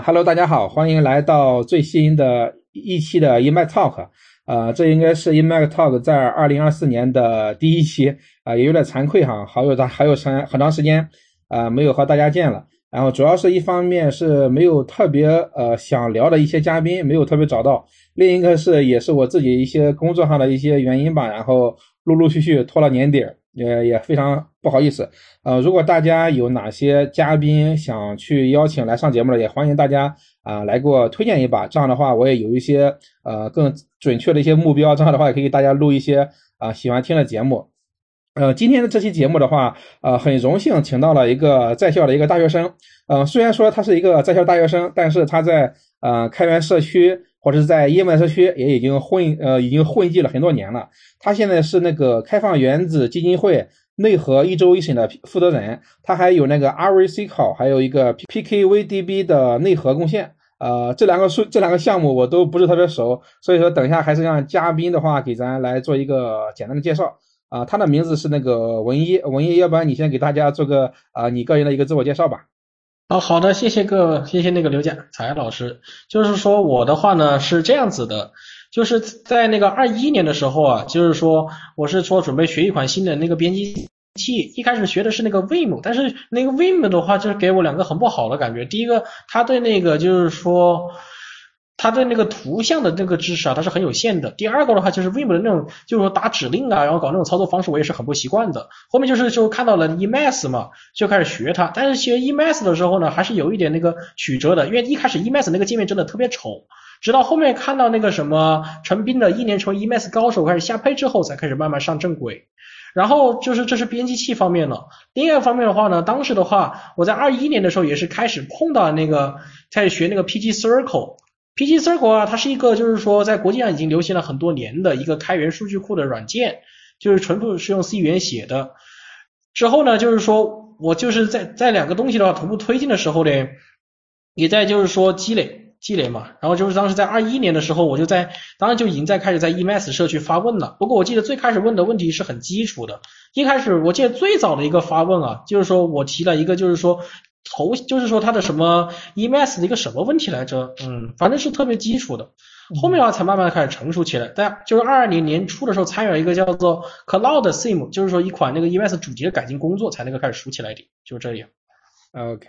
Hello，大家好，欢迎来到最新的一期的 eMac Talk。这应该是 eMac Talk 在2024年的第一期，也有点惭愧哈，还有很长时间没有和大家见了。然后主要是一方面是没有特别想聊的一些嘉宾没有特别找到，另一个是也是我自己一些工作上的一些原因吧，然后陆陆续续拖了年底儿，也非常不好意思。如果大家有哪些嘉宾想去邀请来上节目的，也欢迎大家来给我推荐一把。这样的话，我也有一些更准确的一些目标。这样的话，也可以给大家录一些喜欢听的节目。今天的这期节目的话，很荣幸请到了一个在校的一个大学生。虽然说他是一个在校大学生，但是他在开源社区或者是在eMac社区也已经混迹了很多年了。他现在是那个开放原子基金会内核一周一审的负责人，他还有那个 RVC 考，还有一个 PKVDB 的内核贡献。这两个项目我都不是特别熟，所以说等一下还是让嘉宾的话给咱来做一个简单的介绍。他的名字是那个文一，要不然你先给大家做个你个人的一个自我介绍吧。 好的，谢谢那个刘家才老师。就是说我的话呢是这样子的，就是在那个21年的时候啊，就是说我是说准备学一款新的那个编辑器，一开始学的是那个 Vim， 但是那个 Vim 的话就是给我两个很不好的感觉。第一个，它对那个就是说它对那个图像的那个知识啊，它是很有限的。第二个的话就是 Vim 的那种，就是说打指令啊，然后搞那种操作方式，我也是很不习惯的。后面就看到了 Emacs 嘛，就开始学它。但是学 Emacs 的时候呢，还是有一点那个曲折的，因为一开始 Emacs 那个界面真的特别丑，直到后面看到那个什么陈斌的一年成为 Emacs 高手开始下配之后，才开始慢慢上正轨。然后就是这是编辑器方面了。另外一方面的话呢，当时的话我在21年的时候也是开始碰到那个开始学那个 PG Circle。PG Circle 啊，它是一个就是说在国际上已经流行了很多年的一个开源数据库的软件，就是纯部是用 C 语言写的。之后呢，就是说我就是在两个东西的话同步推进的时候呢，也在就是说积累嘛。然后就是当时在21年的时候，当时就已经开始在 Emacs 社区发问了。不过我记得最开始问的问题是很基础的，一开始我记得最早的一个发问啊，就是说我提了一个就是说它的什么 Emacs 的一个什么问题来着，反正是特别基础的。后面的话才慢慢开始成熟起来。但就是22年年初的时候参与了一个叫做 Cloud Sim， 就是说一款那个 Emacs 主题的改进工作，才能够开始熟起来的，就这样。 OK。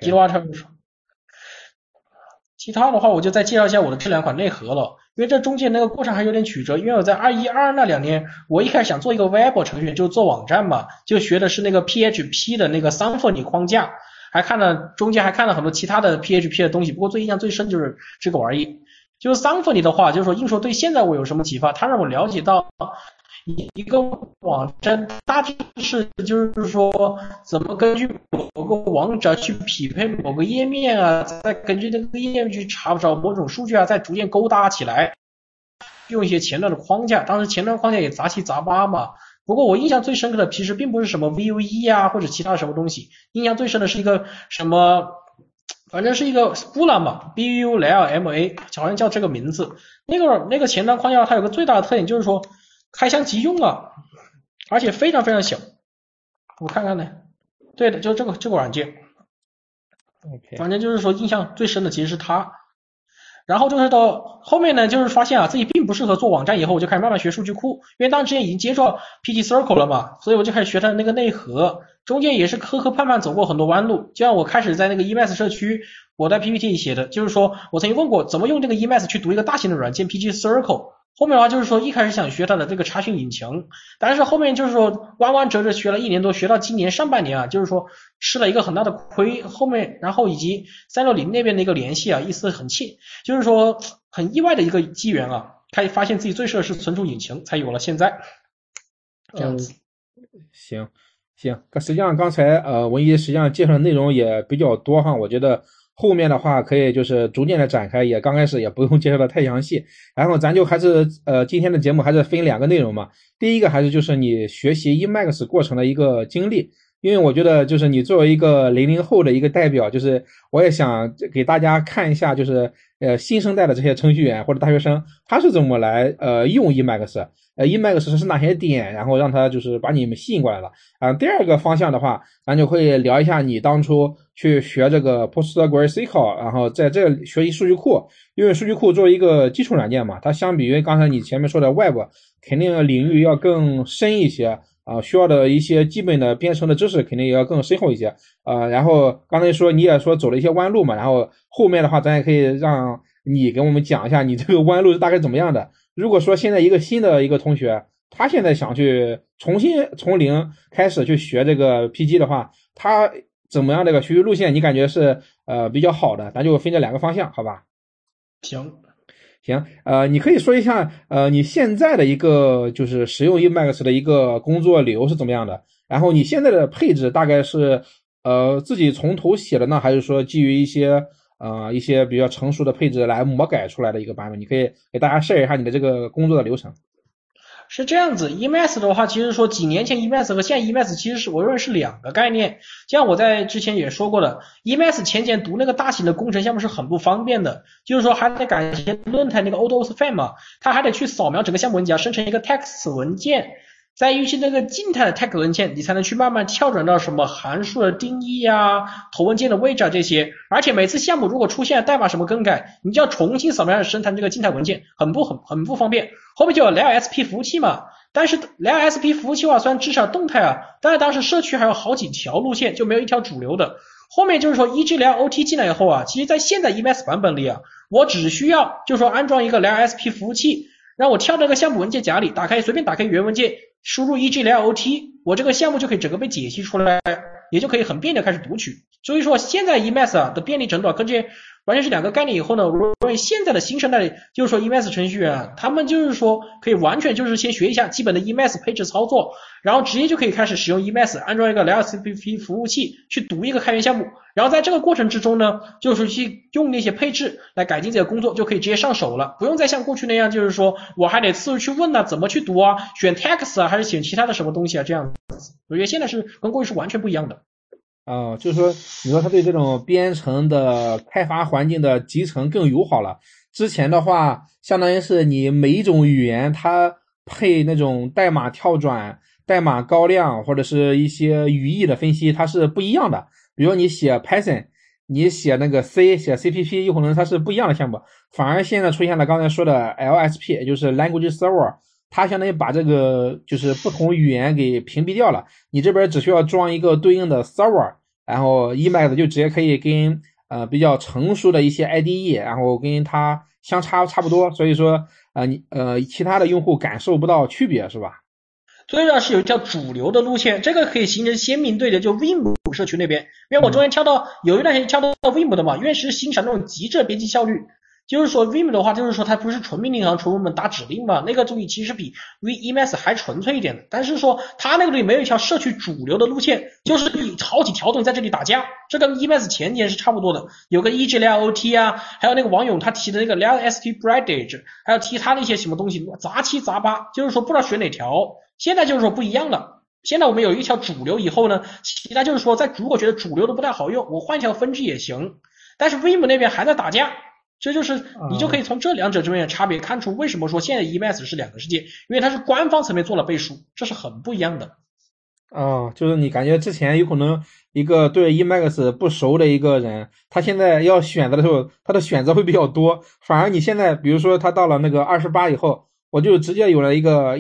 其他的话我就再介绍一下我的这两款内核了，因为这中间那个过程还有点曲折。因为我在21、22那2年，我一开始想做一个 Web 程序员，就做网站嘛，就学的是那个 PHP 的那个 Symfony 框架，中间还看了很多其他的 PHP 的东西。不过印象最深就是这个玩意。就是 Symfony 的话，就是说硬说对现在我有什么启发，它让我了解到一个网站大致是就是说怎么根据某个网址去匹配某个页面啊，再根据那个页面去查找某种数据啊，再逐渐勾搭起来，用一些前端的框架。当时前端框架也杂七杂八嘛。不过我印象最深刻的其实并不是什么 Vue 啊或者其他什么东西，印象最深的是一个什么，反正是一个 Bula 嘛 ，Bula 好像叫这个名字。那个前端框架它有个最大的特点就是说开箱即用啊，而且非常非常小。我看看呢，对的，就是这个软件。反正就是说印象最深的其实是它。然后就是到后面呢，就是发现啊自己并不适合做网站，以后我就开始慢慢学数据库，因为当时之前已经接触到 PG Circle 了嘛，所以我就开始学它的那个内核，中间也是磕磕绊绊走过很多弯路。就像我开始在那个 Emacs 社区，我在 PPT 里写的，就是说我曾经问过怎么用这个 Emacs 去读一个大型的软件 PG Circle。后面的话就是说一开始想学它的这个查询引擎，但是后面就是说弯弯折折学了1年多，学到今年上半年啊，就是说吃了一个很大的亏。后面然后以及360那边的一个联系啊，意思很气，就是说很意外的一个机缘啊，开始发现自己最适合是存储引擎，才有了现在这样子。 行。实际上刚才文一实际上介绍的内容也比较多哈，我觉得后面的话可以就是逐渐的展开，也刚开始也不用介绍的太详细。然后咱就还是今天的节目还是分2个内容嘛。第一个还是就是你学习 Emacs 过程的一个经历， 因为我觉得就是你作为一个00后的一个代表，就是我也想给大家看一下，就是新生代的这些程序员或者大学生，他是怎么来用 Emacs。Emacs 是哪些点，然后让他就是把你们吸引过来了。第二个方向的话，咱就可以聊一下你当初去学这个 PostgreSQL， 然后在这学习数据库，因为数据库作为一个基础软件嘛，它相比于刚才你前面说的 Web， 肯定领域要更深一些需要的一些基本的编程的知识肯定也要更深厚一些然后刚才说你也说走了一些弯路嘛，然后后面的话咱也可以让你给我们讲一下你这个弯路是大概怎么样的。如果说现在一个新的一个同学，他现在想去重新从零开始去学这个 PG 的话，他怎么样这个学习路线你感觉是比较好的，咱就分这两个方向好吧。 行， 你可以说一下你现在的一个就是使用 Emacs 的一个工作流是怎么样的，然后你现在的配置大概是自己从头写的呢，还是说基于一些比较成熟的配置来魔改出来的一个版本？你可以给大家 share 一下你的这个工作的流程。 是这样子 ，Emacs 的话，其实说几年前 Emacs 和现在 Emacs 其实是我认为是两个概念。像我在之前也说过的 ，Emacs 前读那个大型的工程项目是很不方便的，就是说还得感谢论坛那个 AutoSfam 嘛，它还得去扫描整个项目文件，生成一个 text 文件。在预期那个静态的 text 文件，你才能去慢慢跳转到什么函数的定义啊、头文件的位置啊这些。而且每次项目如果出现代码什么更改，你就要重新扫描生成这个静态文件，很不方便。后面就有 LLSP 服务器嘛，但是 LLSP 服务器的话，虽然支持动态啊，但是当时社区还有好几条路线，就没有一条主流的。后面就是说 EGLOT 进来以后啊，其实在现在 Emacs 版本里啊，我只需要就是说安装一个 LLSP 服务器，让我跳这个项目文件夹里，随便打开原文件，输入 EGLOT， 我这个项目就可以整个被解析出来，也就可以很便利的开始读取。所以说现在 Emacs 的便利程度跟这完全是两个概念以后呢，我认为现在的新生代就是说 Emacs 程序员他们就是说可以完全就是先学一下基本的 Emacs 配置操作，然后直接就可以开始使用 Emacs 安装一个 LLSP 服务器去读一个开源项目，然后在这个过程之中呢，就是去用那些配置来改进自己的工作，就可以直接上手了，不用再像过去那样就是说我还得次数去问怎么去读啊，选 text 啊还是选其他的什么东西啊这样子。我觉得现在是跟过去是完全不一样的。 就是说，你说它对这种编程的开发环境的集成更友好了。之前的话，相当于是你每一种语言它配那种代码跳转、代码高亮或者是一些语义的分析，它是不一样的。比如你写 Python， 你写那个 C， 写 CPP， 有可能它是不一样的项目。反而现在出现了刚才说的 LSP， 也就是 Language Server。它相当于把这个就是不同语言给屏蔽掉了，你这边只需要装一个对应的 server， 然后 Emacs 就直接可以跟比较成熟的一些 IDE， 然后跟它差不多，所以说其他的用户感受不到区别是吧？ 所以说是有一条主流的路线，这个可以形成鲜明对决，就 Vim 社区那边，因为我中间有一段时间跳到 Vim 的嘛，因为是欣赏那种极致编辑效率。就是说 Vim 的话，就是说它不是纯命令行，纯我们打指令嘛，那个东西其实比 Emacs 还纯粹一点的。但是说它那个里没有一条社区主流的路线，就是好几条东西在这里打架，这跟 Emacs 前年是差不多的。有个 EGLOT 啊，还有那个王勇他提的那个 LLSP Bridge， 还有提他的一些什么东西，杂七杂八，就是说不知道选哪条。现在就是说不一样了。现在我们有一条主流以后呢，其他就是说如果觉得主流的不太好用，我换一条分支也行。但是 Vim 那边还在打架。这就是你就可以从这两者之间的差别看出为什么说现在 Emacs 是两个世界，因为它是官方层面做了背书，这是很不一样的。 就是你感觉之前有可能一个对 Emacs 不熟的一个人，他现在要选择的时候，他的选择会比较多。反而你现在比如说他到了那个28以后，我就直接有了一个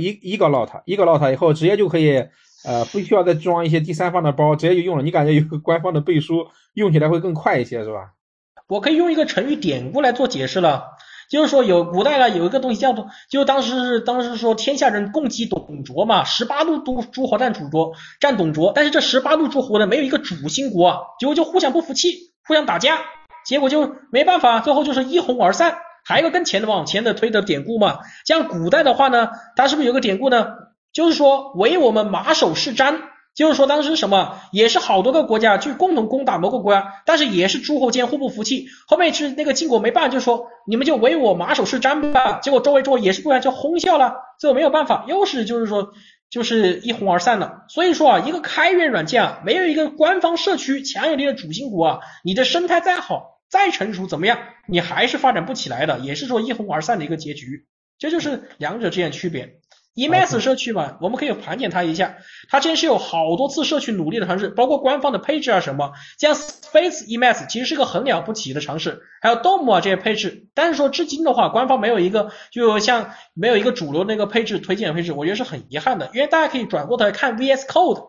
EGLOT以后，直接就可以不需要再装一些第三方的包，直接就用了。你感觉有个官方的背书，用起来会更快一些是吧？ 我可以用一个成语典故来做解释了，就是说古代呢有一个东西叫做，就当时说天下人共击董卓嘛，18路诸侯战董卓，但是这18路诸侯呢没有一个主心骨啊，结果就互相不服气，互相打架，结果就没办法，最后就是一哄而散。还有一个更往前的推的典故嘛，像古代的话呢，它是不是有个典故呢？就是说唯我们马首是瞻。就是说当时什么也是好多个国家去共同攻打某个国家，但是也是诸侯间互不服气，后面是那个晋国没办法，就说你们就唯我马首是瞻吧，结果周围也是不然就哄笑了，最后没有办法，又是就是说就是一哄而散了。所以说啊，一个开源软件啊，没有一个官方社区强有力的主心骨啊，你的生态再好再成熟怎么样，你还是发展不起来的，也是说一哄而散的一个结局。这就是两者之间的区别。Emacs 社区嘛，我们可以盘点它一下，它之前是有好多次社区努力的尝试，包括官方的配置啊什么，像 Space Emacs 其实是个很了不起的尝试，还有 DOM 啊这些配置，但是说至今的话，官方没有一个就像没有一个主流那个配置推荐的配置，我觉得是很遗憾的，因为大家可以转过头来看 VS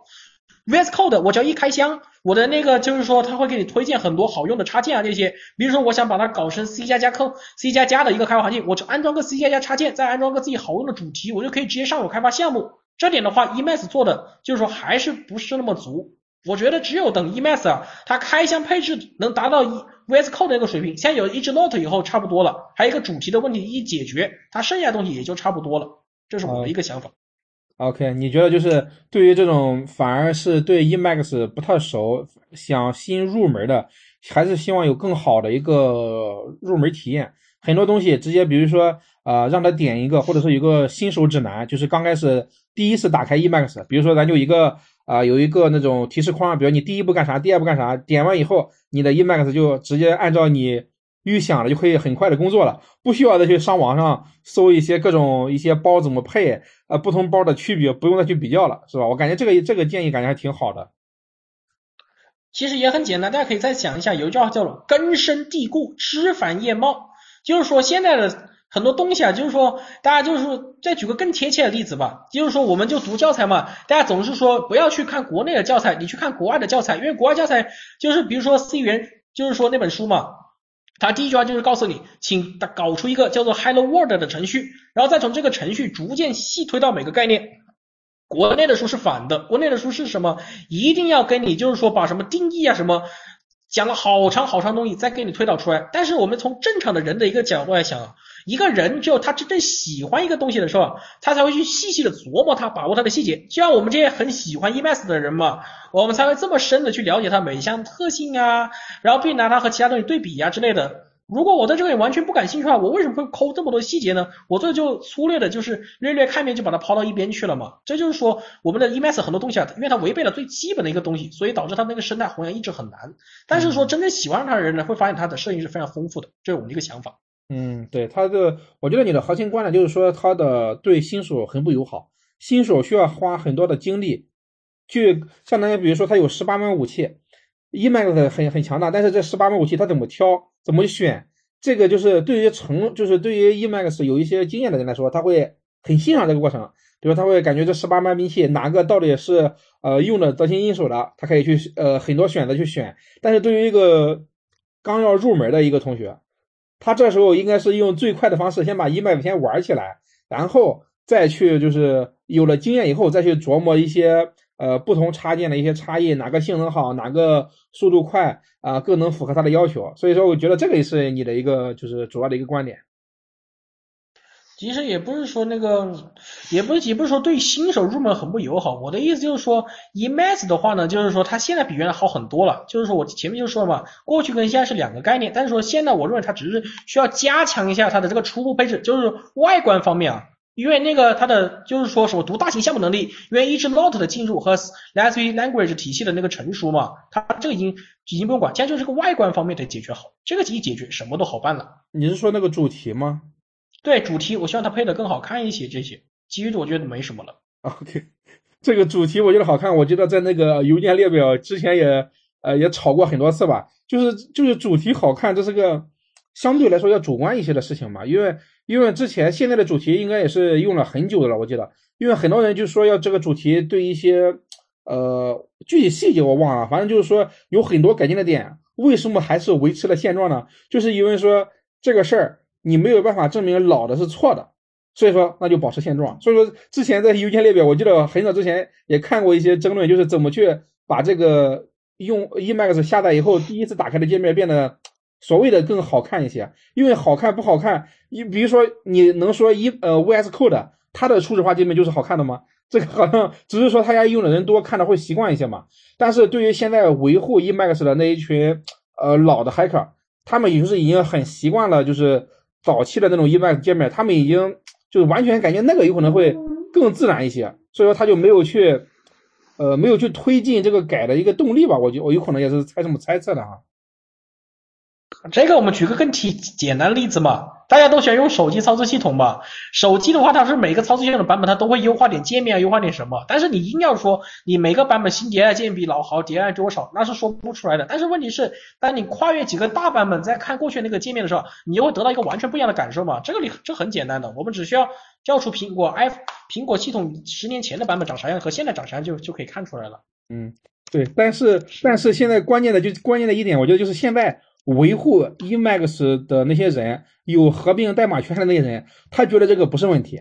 Code。VS Code 我只要一开箱，我的那个就是说它会给你推荐很多好用的插件啊这些，比如说我想把它搞成 C++ C++ 的一个开发环境，我就安装个 C++ 插件，再安装个自己好用的主题，我就可以直接上手开发项目。这点的话 Emacs 做的就是说还是不是那么足，我觉得只有等 Emacs 啊它开箱配置能达到 VS Code 那个水平，现在有一只 Note 以后差不多了，还有一个主题的问题一解决，它剩下的东西也就差不多了，这是我的一个想法。 OK，你觉得就是对于这种反而是对 Emacs 不太熟，想新入门的，还是希望有更好的一个入门体验。很多东西直接，比如说让他点一个，或者说有个新手指南，就是刚开始第一次打开 Emacs，比如说咱就有一个那种提示框，比如你第一步干啥，第二步干啥，点完以后，你的 Emacs 就直接按照你预想了，就可以很快的工作了，不需要再去上网上搜一些各种一些包怎么配，不同包的区别，不用再去比较了，是吧？我感觉这个建议感觉还挺好的。 其实也很简单，大家可以再想一下，有一句话叫做根深蒂固，枝繁叶茂，就是说现在的很多东西啊，就是说大家就是说再举个更贴切的例子吧，就是说我们就读教材嘛，大家总是说不要去看国内的教材，你去看国外的教材，因为国外教材就是比如说 C 语言，就是说那本书嘛，它第一句话就是告诉你，请搞出一个叫做 Hello World 的程序，然后再从这个程序逐渐细推到每个概念。国内的书是反的，国内的书是什么？一定要跟你就是说把什么定义啊什么讲了好长好长东西，再给你推导出来。但是我们从正常的人的一个角度来想，一个人只有他真正喜欢一个东西的时候，他才会去细细的琢磨它，把握它的细节。就像我们这些很喜欢 Emacs 的人嘛，我们才会这么深的去了解它每一项特性啊，然后并拿它和其他东西对比啊之类的。如果我对这个也完全不感兴趣的话，我为什么会抠这么多细节呢？我这就粗略的，就是略略看一遍就把它抛到一边去了嘛。这就是说，我们的 Emacs 很多东西啊，因为它违背了最基本的一个东西，所以导致它那个生态弘扬一直很难。但是说真正喜欢它的人呢，会发现它的设计是非常丰富的，这是我们的一个想法。 对，我觉得你的核心观点就是说，它的对新手很不友好，新手需要花很多的精力去，相当于比如说他有18门武器，Emacs 很强大，但是这18门武器他怎么挑，怎么选，这个就是就是对于 Emacs 有一些经验的人来说，他会很欣赏这个过程，比如他会感觉这18门兵器哪个到底是用的得心应手的，他可以去很多选择去选，但是对于一个刚要入门的一个同学，他这时候应该是用最快的方式先把 Emacs 先玩起来，然后再去就是有了经验以后再去琢磨一些不同插件的一些差异，哪个性能好，哪个速度快更能符合他的要求。所以说我觉得这个也是你的一个就是主要的一个观点。 其实也不是说那个，也不是说对新手入门很不友好。我的意思就是说，Emacs 的话呢，就是说它现在比原来好很多了。就是说我前面就说了嘛，过去跟现在是两个概念。但是说现在我认为它只是需要加强一下它的这个初步配置，就是外观方面啊。因为那个它的就是说什么读大型项目能力，因为一只 Note 的进入和来自于 Language 体系的那个成熟嘛，它这个已经不用管，现在就是个外观方面得解决好，这个一解决什么都好办了。 你是说那个主题吗对主题，我希望它配得更好看一些，这些其余的我觉得没什么了。 ？OK，这个主题我觉得好看，我觉得在那个邮件列表之前也吵过很多次吧，就是主题好看，这是个相对来说要主观一些的事情嘛，因为现在的主题应该也是用了很久的了，我记得，因为很多人就说要这个主题对一些具体细节我忘了，反正就是说有很多改进的点，为什么还是维持了现状呢？就是因为说这个事儿你没有办法证明老的是错的，所以说那就保持现状。所以说之前在邮件列表，我记得很早之前也看过一些争论，就是怎么去把这个用 Emacs 下载以后第一次打开的界面变得所谓的更好看一些。因为好看不好看，比如说你能说VS Code 它的初始化界面就是好看的吗？这个好像只是说大家用的人多，看的会习惯一些嘛。但是对于现在维护 Emacs 的那一群老的 hacker， 他们已经很习惯了，就是早期的那种 Emacs 界面，他们已经就是完全感觉那个有可能会更自然一些，所以说他就没有去推进这个改的一个动力吧，我有可能也是这么猜测的哈。 这个我们举个更简单的例子嘛，大家都喜欢用手机操作系统嘛。手机的话，它是每个操作系统的版本它都会优化点界面啊，优化点什么。但是你硬要说你每个版本新迭代界面比老好，迭代多少，那是说不出来的。但是问题是，当你跨越几个大版本再看过去那个界面的时候，你就会得到一个完全不一样的感受嘛。这很简单的，我们只需要调出苹果系统10年前的版本长啥样和现在长啥样就可以看出来了。 对，但是现在关键的一点，我觉得就是现在维护 Emacs 的那些人，有合并代码权的那些人，他觉得这个不是问题。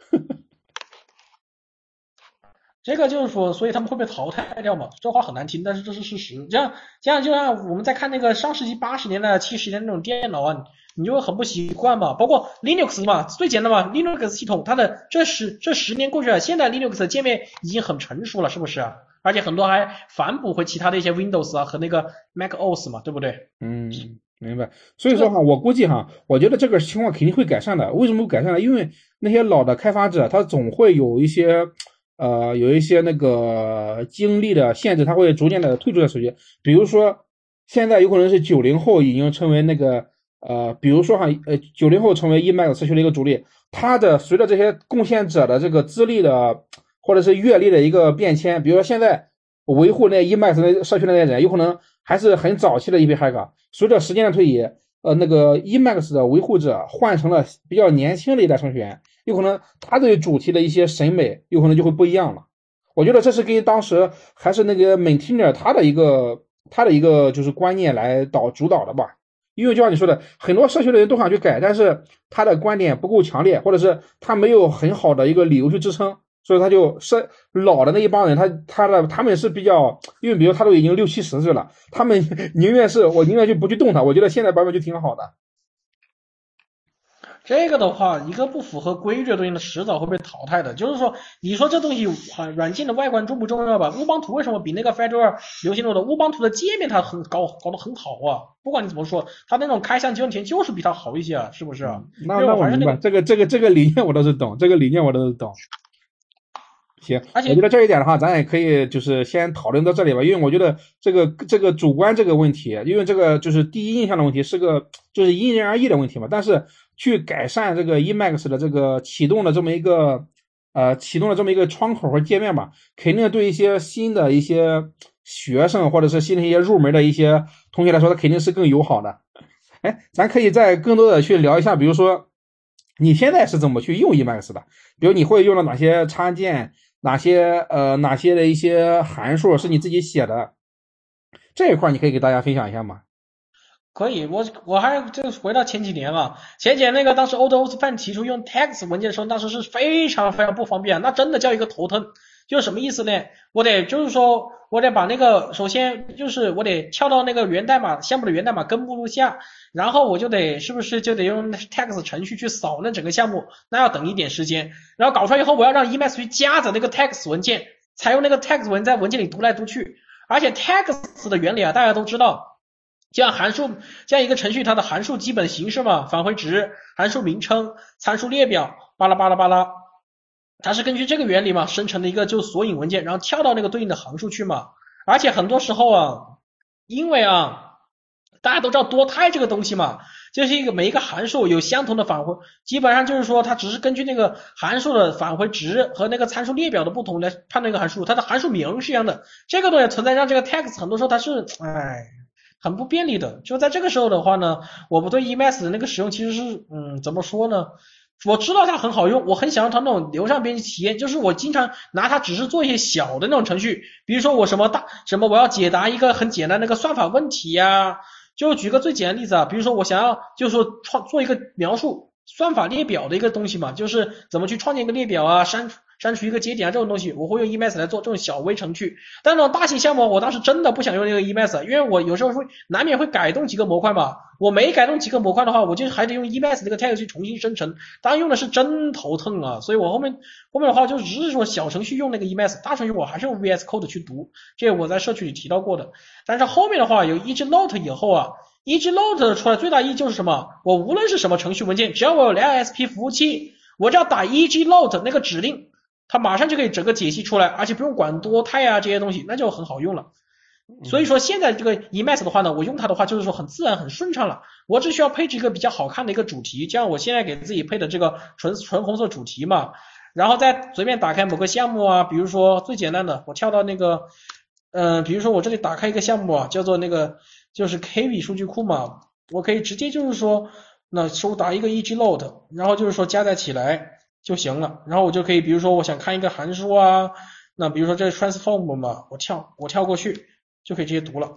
这个就是说，所以他们会被淘汰掉嘛？这话很难听，但是这是事实。这样就让我们在看那个上世纪80年代、70年那种电脑啊，你就会很不习惯嘛。包括 Linux 嘛，最简单嘛，Linux 系统它的这10年过去了，现在 Linux 的界面已经很成熟了，是不是啊？而且很多还反哺回其他的一些 Windows 啊和那个 macOS 嘛，对不对？ 明白。所以说哈，我估计哈，我觉得这个情况肯定会改善的。为什么会改善呢？因为那些老的开发者，他总会有一些那个精力的限制，他会逐渐的退出这手机。比如说，现在有可能是90后已经成为那个比如说哈90后成为 Emacs 社区的一个主力，他的随着这些贡献者的这个资历的或者是阅历的一个变迁，比如说现在维护那 Emacs 那社区的那些人，有可能还是很早期的一批黑客，随着时间的推移，那个 Emacs 的维护者换成了比较年轻的一代程序员，有可能他对主题的一些审美有可能就会不一样了。我觉得这是跟当时还是那个 maintainer 他的一个就是观念来主导的吧。因为就像你说的，很多社区的人都想去改，但是他的观点不够强烈，或者是他没有很好的一个理由去支撑，所以他就是老的那一帮人，他们是比较，因为比如他都已经60、70岁了，他们宁愿就不去动它。我觉得现在版本就挺好的。 这个的话，一个不符合规律的东西呢，迟早会被淘汰的。就是说，你说这东西软件的外观重不重要吧？乌邦图为什么比那个 Fedora 流行多的？乌邦图的界面它搞得很好啊，不管你怎么说，它那种开箱集成田就是比它好一些啊，是不是？ 那我明白，这个理念我倒是懂，这个理念我倒是懂。行， 而且我觉得这一点的话，咱也可以就是先讨论到这里吧，因为我觉得这个主观这个问题，因为这个就是第一印象的问题，是个就是因人而异的问题嘛。但是去改善这个 Emacs 的这个启动的这么一个窗口和界面吧，肯定对一些新的一些学生或者是新的一些入门的一些同学来说，它肯定是更友好的。哎，咱可以再更多的去聊一下，比如说你现在是怎么去用 Emacs 的？比如你会用到哪些插件？哪些的一些函数是你自己写的，这一块你可以给大家分享一下吗？ 可以，我还就回到前几年啊，前几年那个当时欧洲范提出用 text 文件的时候，当时是非常非常不方便，那真的叫一个头疼。就是什么意思呢？我得把那个，首先就是我得跳到那个源代码项目的源代码根目录下，然后我是不是就得用 text 程序去扫那整个项目，那要等一点时间，然后搞出来以后，我要让 Emacs 去加载那个 text 文件，才用那个 text 文在文件里读来读去，而且 text 的原理啊，大家都知道。这样一个程序，它的函数基本形式嘛，返回值、函数名称、参数列表，巴拉巴拉巴拉，它是根据这个原理嘛生成的一个就索引文件，然后跳到那个对应的函数去嘛。而且很多时候啊，因为啊，大家都知道多态这个东西嘛，就是每一个函数有相同的返回，基本上就是说它只是根据那个函数的返回值和那个参数列表的不同来判断一个函数，它的函数名是一样的。这个东西存在让这个 text 很多时候它是很不便利的。就在这个时候的话呢，我们对 Emacs 的那个使用其实是怎么说呢？我知道它很好用，我很想要它那种流畅编辑体验，就是我经常拿它只是做一些小的那种程序，比如说我我要解答一个很简单的那个算法问题呀，就举个最简单的例子啊，比如说我想要就是说做一个描述算法列表的一个东西嘛，就是怎么去创建一个列表啊，删除一个节点啊，这种东西我会用 Emacs 来做这种小微程序。但这种大型项目我当时真的不想用那个 Emacs， 因为我有时候难免会改动几个模块嘛，我没改动几个模块的话，我就还得用 Emacs 那个 tag 去重新生成，当然用的是真头疼啊。所以我后面的话就只是说小程序用那个 Emacs， 大程序我还是用 VS Code 去读，这个我在社区里提到过的。但是后面的话有 EGLoad 以后啊，EGLoad 出来最大意义就是什么？我无论是什么程序文件，只要我有2SP 服务器，我只要打 EGLoad 那个指令， 它马上就可以整个解析出来，而且不用管多态啊这些东西，那就很好用了。所以说现在这个 Emacs 的话呢，我用它的话就是说很自然很顺畅了，我只需要配置一个比较好看的一个主题，像我现在给自己配的这个纯红色主题嘛，然后再随便打开某个项目啊，比如说最简单的，我跳到那个比如说我这里打开一个项目啊，叫做那个就是 KV 数据库嘛，我可以直接就是说那手打一个 EGLoad， 然后就是说加载起来就行了，然后我就可以比如说我想看一个函数啊，那比如说这是 transform 嘛，我跳过去就可以直接读了，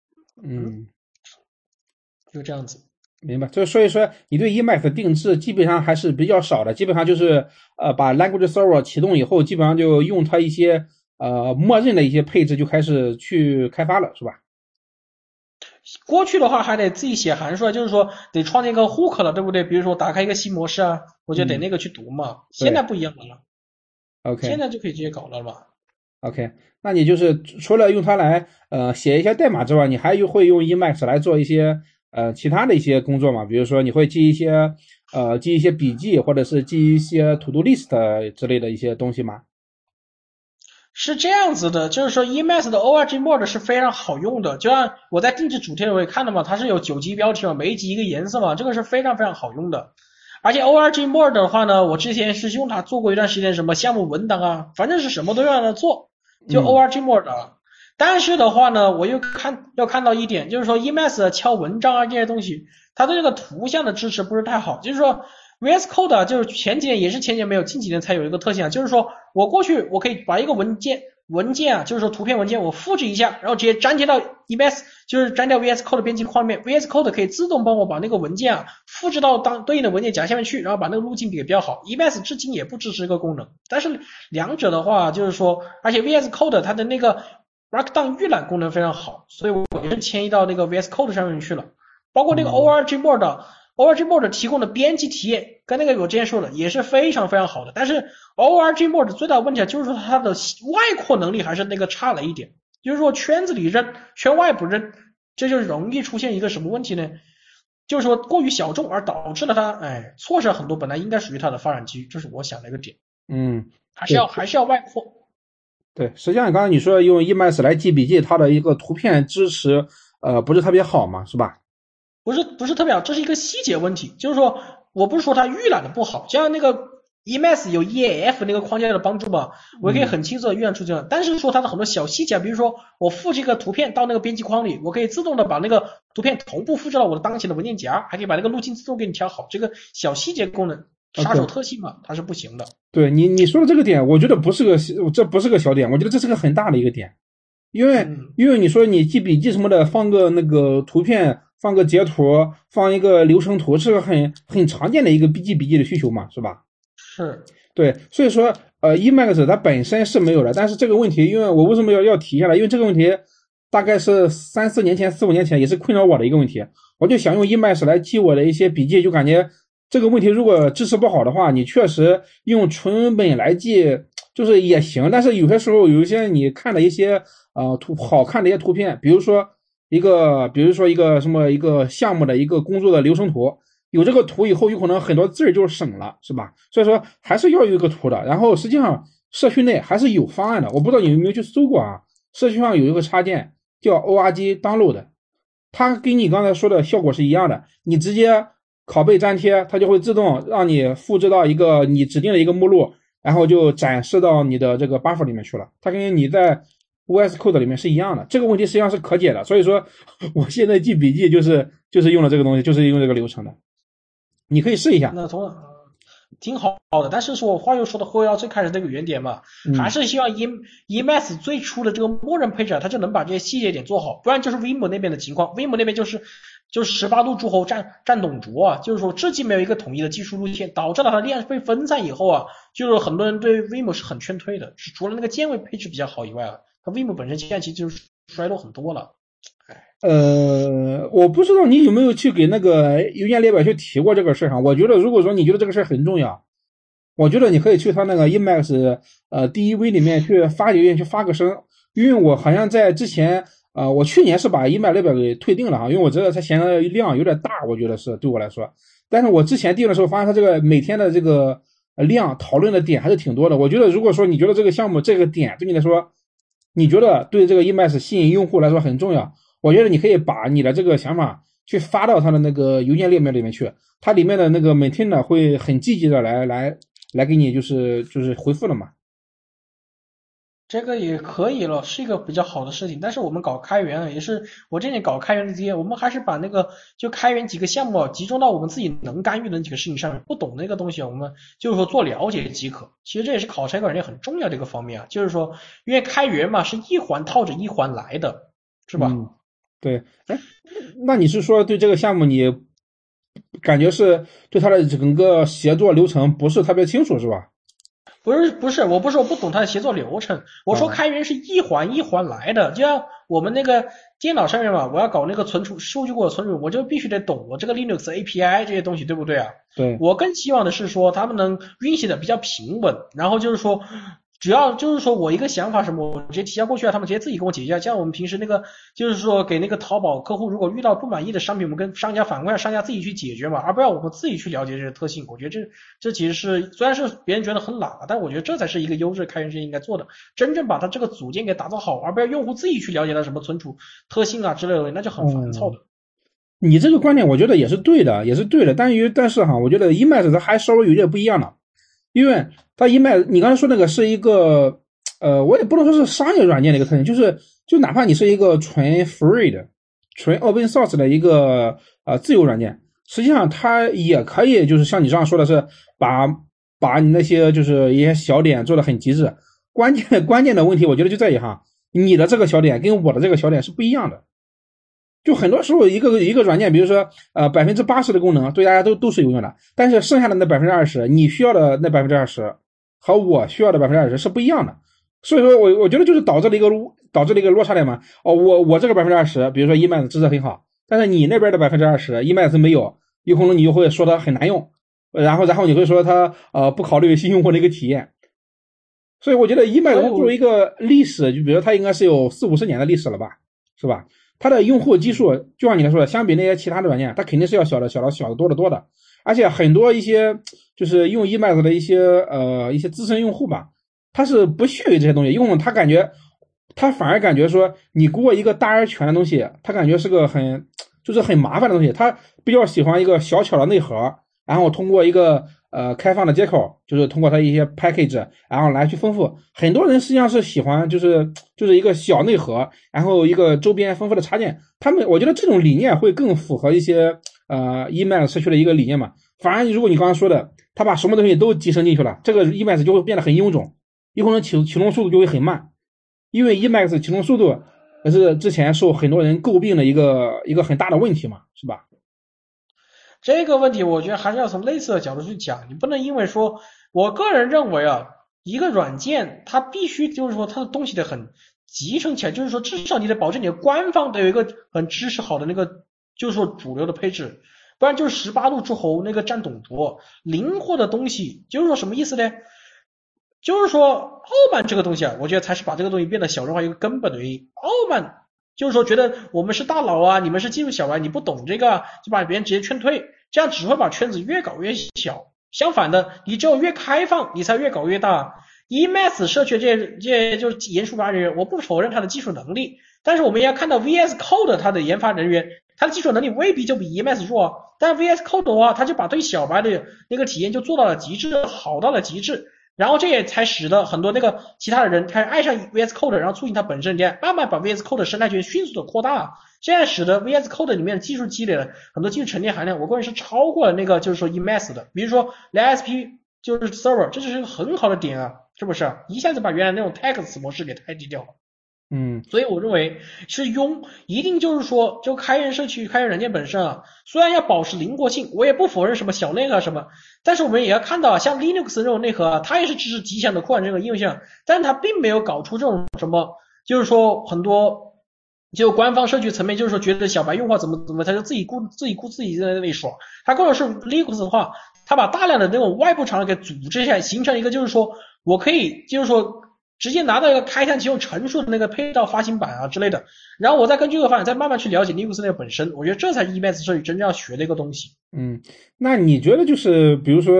就这样子。 明白。就所以说你对 Emacs 定制基本上还是比较少的，基本上就是把 Language Server 启动以后，基本上就用它一些默认的一些配置就开始去开发了，是吧？ 过去的话还得自己写函数啊，就是说得创建一个 hook 了，对不对？比如说打开一个新模式啊，我就得那个去读嘛。现在不一样了。 OK， 现在就可以直接搞了吧 ？OK， 那你就是除了用它来写一些代码之外，你还会用 Emacs 来做一些其他的一些工作吗？比如说你会记一些笔记，或者是记一些 to do list 之类的一些东西吗？ 是这样子的，就是说 Emacs 的 org mode 是非常好用的，就像我在定制主题我也看了嘛，它是有9级标题嘛，每一级一个颜色嘛，这个是非常非常好用的。而且 org mode 的话呢，我之前是用它做过一段时间什么项目文档啊，反正是什么都让它做，就 org mode。但是的话呢，我又要看到一点，就是说 Emacs 敲文章啊这些东西，它的这个图像的支持不是太好，就是说 VS Code 就是前几年也是前几年没有，近几年才有一个特性啊，就是说我过去我可以把一个文件啊，就是说图片文件我复制一下，然后直接粘贴到 Emacs，就是粘掉 VS Code 编辑框里面 ，VS Code 可以自动帮我把那个文件啊复制到对应的文件夹下面去，然后把那个路径给标好。Emacs 至今也不支持这个功能，但是两者的话就是说，而且 VS Code 它的那个 Markdown 预览功能非常好，所以我也是迁移到那个 VS Code 上面去了，包括那个 org mode 提供的编辑体验，跟那个我之前说的也是非常非常好的。但是 org mode 最大的问题就是说它的外扩能力还是那个差了一点，就是说圈子里扔，圈外不扔，这就容易出现一个什么问题呢？就是说过于小众而导致了它错失了很多本来应该属于它的发展机遇，这是我想的一个点。还是要外扩。 对，实际上刚才你说用 Emacs 来记笔记，它的一个图片支持不是特别好嘛，是吧？ 不是特别好，这是一个细节问题。就是说我不是说它预览的不好，像那个 Emacs 有 EAF 那个框架的帮助嘛，我可以很轻松的预览出这样。但是说它的很多小细节，比如说我复制一个图片到那个编辑框里，我可以自动的把那个图片同步复制到我的当前的文件夹，还可以把那个路径自动给你调好。这个小细节功能杀手特性嘛，它是不行的。 对你说的这个点，我觉得这不是个小点，我觉得这是个很大的一个点，因为你说你记笔记什么的，放个那个图片，放个截图，放一个流程图，是个很常见的一个记笔记的需求嘛，是吧？ 是， 对，所以说Emacs 它本身是没有的，但是这个问题，因为我为什么要提下来？因为这个问题大概是4-5年前也是困扰我的一个问题，我就想用 Emacs 来记我的一些笔记，就感觉这个问题如果支持不好的话，你确实用纯文本来记就是也行，但是有些时候有一些你看的一些好看的一些图片，比如说一个什么一个项目的一个工作的流程图，有这个图以后有可能很多字就省了，是吧？所以说还是要有一个图的。然后实际上社区内还是有方案的，我不知道你有没有去搜过啊？社区上有一个插件叫 org download， 它跟你刚才说的效果是一样的，你直接拷贝粘贴，它就会自动让你复制到一个你指定的一个目录，然后就展示到你的这个 buffer 里面去了。它跟你在 VS Code 里面是一样的，这个问题实际上是可解的。所以说我现在记笔记就是用了这个东西，就是用这个流程的。你可以试一下。 那挺好的，但是说话又说回到最开始这个原点嘛，还是希望 Emacs 最初的这个默认配置它就能把这些细节点做好，不然就是 Vim 那边的情况 ，Vim 那边就是18路诸侯战董卓啊，就是说至今没有一个统一的技术路线，导致了它链被分散以后啊，就是很多人对 Vim 是很劝退的，除了那个键位配置比较好以外啊，它 Vim 本身现在其实就是衰落很多了。 我不知道你有没有去给那个邮件列表去提过这个事儿上。我觉得如果说你觉得这个事儿很重要，我觉得你可以去他那个 Emacs DEV 里面去发邮件去发个声，因为我好像在之前我去年是把 Emacs 列表给退订了哈，因为我觉得它显得量有点大，我觉得是对我来说。但是我之前订的时候发现它这个每天的这个量讨论的点还是挺多的。我觉得如果说你觉得这个项目这个点对你来说，你觉得对这个 Emacs 吸引用户来说很重要，我觉得你可以把你的这个想法去发到它的那个邮件列表里面去，它里面的那个 maintainer 会很积极的来给你就是回复的嘛。 这个也可以了，是一个比较好的事情。但是我们搞开源啊，也是我这里搞开源的经验，我们还是把那个就开源几个项目集中到我们自己能干预的几个事情上面。不懂那个东西，我们就是说做了解即可。其实这也是考察一个软件很重要的一个方面啊，就是说因为开源嘛是一环套着一环来的，是吧？ 嗯，对。哎，那你是说对这个项目你感觉是对它的整个协作流程不是特别清楚是吧？ 不是，我不是说不懂它的协作流程，我说啊， 开源是一环一环来的，就像我们那个电脑上面嘛，我要搞那个存储数据库的存储，我就必须得懂我这个 Linux API 这些东西，对不对啊？ 对。 我更希望的是说他们能运行的比较平稳，然后就是说，只要就是说我一个想法什么，我直接提交过去啊，他们直接自己给我解决。像我们平时那个，就是说给那个淘宝客户，如果遇到不满意的商品，我们跟商家反馈，让商家自己去解决嘛，而不要我们自己去了解这些特性。我觉得这其实是虽然是别人觉得很懒啊，但我觉得这才是一个优质开源之应该做的，真正把它这个组件给打造好，而不要用户自己去了解它什么存储特性啊之类的，那就很烦躁嗯， 的。 你这个观点我觉得也是对的，也是对的。但是哈，我觉得 Emacs 它还稍微有点不一样的，因为它 Emacs 你刚才说那个是一个我也不能说是商业软件的一个特点，就哪怕你是一个纯 free 的、纯 open source 的一个自由软件，实际上它也可以就是像你这样说的是把你那些就是一些小点做的很极致。关键的问题，我觉得就在于哈，你的这个小点跟我的这个小点是不一样的。就很多时候一个软件，比如说80%的功能对大家都是有用的，但是剩下的那20%，你需要的那20%和我需要的20%是不一样的。所以说我觉得就是导致了一个落差点嘛。哦，我这个20%，比如说 Emacs 支持很好，但是你那边的20%，Emacs 没有，有可能你就会说它很难用，然后你会说它不考虑新用户的一个体验。所以我觉得 Emacs 它作为所以我一个历史，就比如说它应该是有40-50年的历史了吧，是吧？它的用户基数，就像你来说的，相比那些其他的软件，它肯定是要小的多得多的。而且很多一些就是用 Emacs 的一些资深用户吧，他是不屑于这些东西，用他感觉他反而感觉说你给我一个大而全的东西，他感觉是个很麻烦的东西，他比较喜欢一个小巧的内核，然后通过一个开放的接口，就是通过它一些 package，然后来去丰富。很多人实际上是喜欢就是一个小内核，然后一个周边丰富的插件。我觉得这种理念会更符合一些Emacs 社区的一个理念嘛。反而如果你刚刚说的，他把什么东西都集成进去了，这个 Emacs 就会变得很臃肿，有可能启动速度就会很慢，因为 Emacs 启动速度也是之前受很多人诟病的一个很大的问题嘛，是吧？ 这个问题，我觉得还是要从类似的角度去讲，你不能因为说，我个人认为啊，一个软件它必须就是说它的东西得很集成起来，就是说至少你得保证你的官方得有一个很支持好的那个，就是说主流的配置，不然就是18路诸侯那个占董卓，灵活的东西，就是说什么意思呢？就是说傲慢这个东西啊，我觉得才是把这个东西变得小众化一个根本的原因。傲慢就是说觉得我们是大佬啊，你们是技术小白，你不懂这个，就把别人直接劝退，这样只会把圈子越搞越小。相反的，你只有越开放，你才越搞越大。Emacs 社区这就是研发人员，我不否认他的技术能力，但是我们也要看到 VS Code 他的研发人员，他的技术能力未必就比 Emacs 弱啊。但 VS Code 的话，他就把对小白的那个体验就做到了极致，好到了极致。然后这也才使得很多那个其他的人开始爱上 VS Code，然后促进它本身这样慢慢把 VS Code 的生态圈迅速的扩大，现在使得 VS Code 里面的技术积累了很多技术沉淀含量，我个人是超过了那个就是说 Emacs 的，比如说 LSP 就是 server，这就是一个很好的点啊，是不是？一下子把原来那种 text 模式给代替掉了。 嗯。 所以我认为是一定就是说，就开源社区、开源软件本身啊，虽然要保持灵活性，我也不否认什么小内核什么，但是我们也要看到啊，像 Linux 这种内核啊，它也是支持极强的扩展这个应用性，但是它并没有搞出这种什么，就是说很多就官方社区层面，就是说觉得小白用户怎么怎么，他就自己在那里爽。它更多是 Linux 的话，它把大量的那种外部厂商给组织起来，形成一个就是说我可以就是说直接拿到一个开箱即用成熟的那个配套发行版啊之类的，然后我再根据这个发展再慢慢去了解 Linux 那个本身，我觉得这才是 Emacs 社区真正要学的一个东西。 嗯，那你觉得就是比如说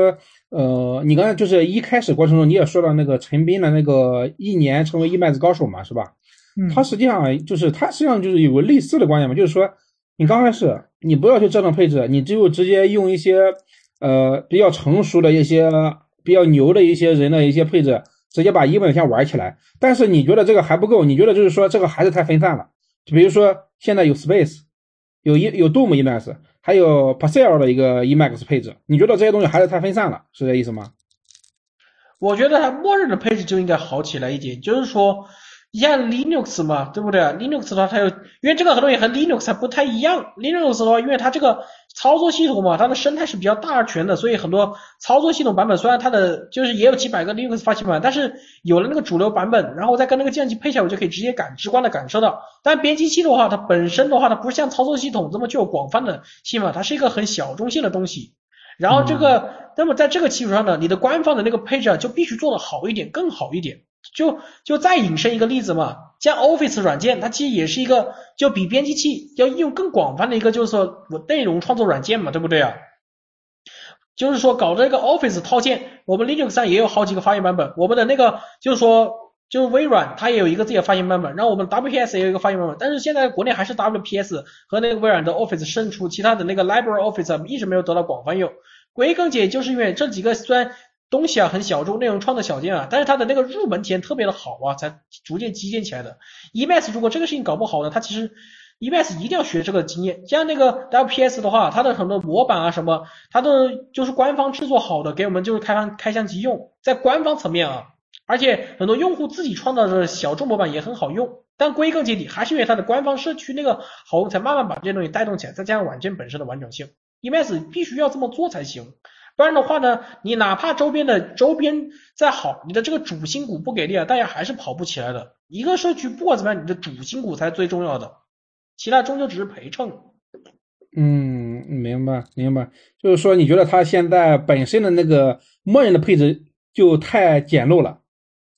你刚才就是一开始过程中你也说到那个陈斌的那个一年成为 Emacs 高手嘛，是吧？他嗯。 实际上就是有个类似的观点嘛，就是说你刚开始你不要去折腾配置，你只有直接用一些比较成熟的一些比较牛的一些人的一些配置，直接把一本先玩起来。但是你觉得这个还不够，你觉得就是说这个还是太分散了。就比如说现在有 Space，有 Doom Emacs，还有 Pascal 的一个 Emacs 配置，你觉得这些东西还是太分散了，是这意思吗？ 我觉得它默认的配置就应该好起来一点，就是说，你像 Linux 嘛，对不对？Linux 的话，它有，因为这个很多也和 Linux 还不太一样。Linux 的话，因为它这个操作系统嘛，它的生态是比较大而全的，所以很多操作系统版本虽然它的就是也有几百个 Linux 发行版，但是有了那个主流版本，然后再跟那个计算机配起来，我就可以直观的感受到。但编辑器的话，它本身的话，它不是像操作系统这么具有广泛的性嘛，它是一个很小众性的东西。然后那么在这个基础上呢，你的官方的那个配置啊，就必须做得好一点，更好一点。就再引申一个例子嘛，像 Office 软件，它其实也是一个就比编辑器要应用更广泛的一个，就是说我内容创作软件嘛，对不对啊？就是说搞这个 Office 套件，我们 Linux 上也有好几个发行版本，我们的那个就是说就是微软它也有一个自己的发行版本，然后我们 WPS 也有一个发行版本，但是现在国内还是 WPS 和那个微软的 Office 胜出，其他的那个 Library Office 一直没有得到广泛用。归根结就是因为这几个虽然东西啊很小众，内容创作小件啊，但是它的那个入门体验特别的好啊，才逐渐积淀起来的。Emacs 如果这个事情搞不好呢，它其实 Emacs 一定要学这个经验。像那个 WPS 的话，它的很多模板啊什么，它都就是官方制作好的，给我们就是开箱即用，在官方层面啊，而且很多用户自己创造的小众模板也很好用。但归根结底还是因为它的官方社区那个好用，才慢慢把这些东西带动起来，再加上软件本身的完整性。Emacs 必须要这么做才行，不然的话呢，你哪怕周边再好，你的这个主心骨不给力啊，大家还是跑不起来的。一个社区不管怎么样，你的主心骨才是最重要的，其他终究只是陪衬。 明白明白，就是说你觉得它现在本身的那个默认的配置就太简陋了。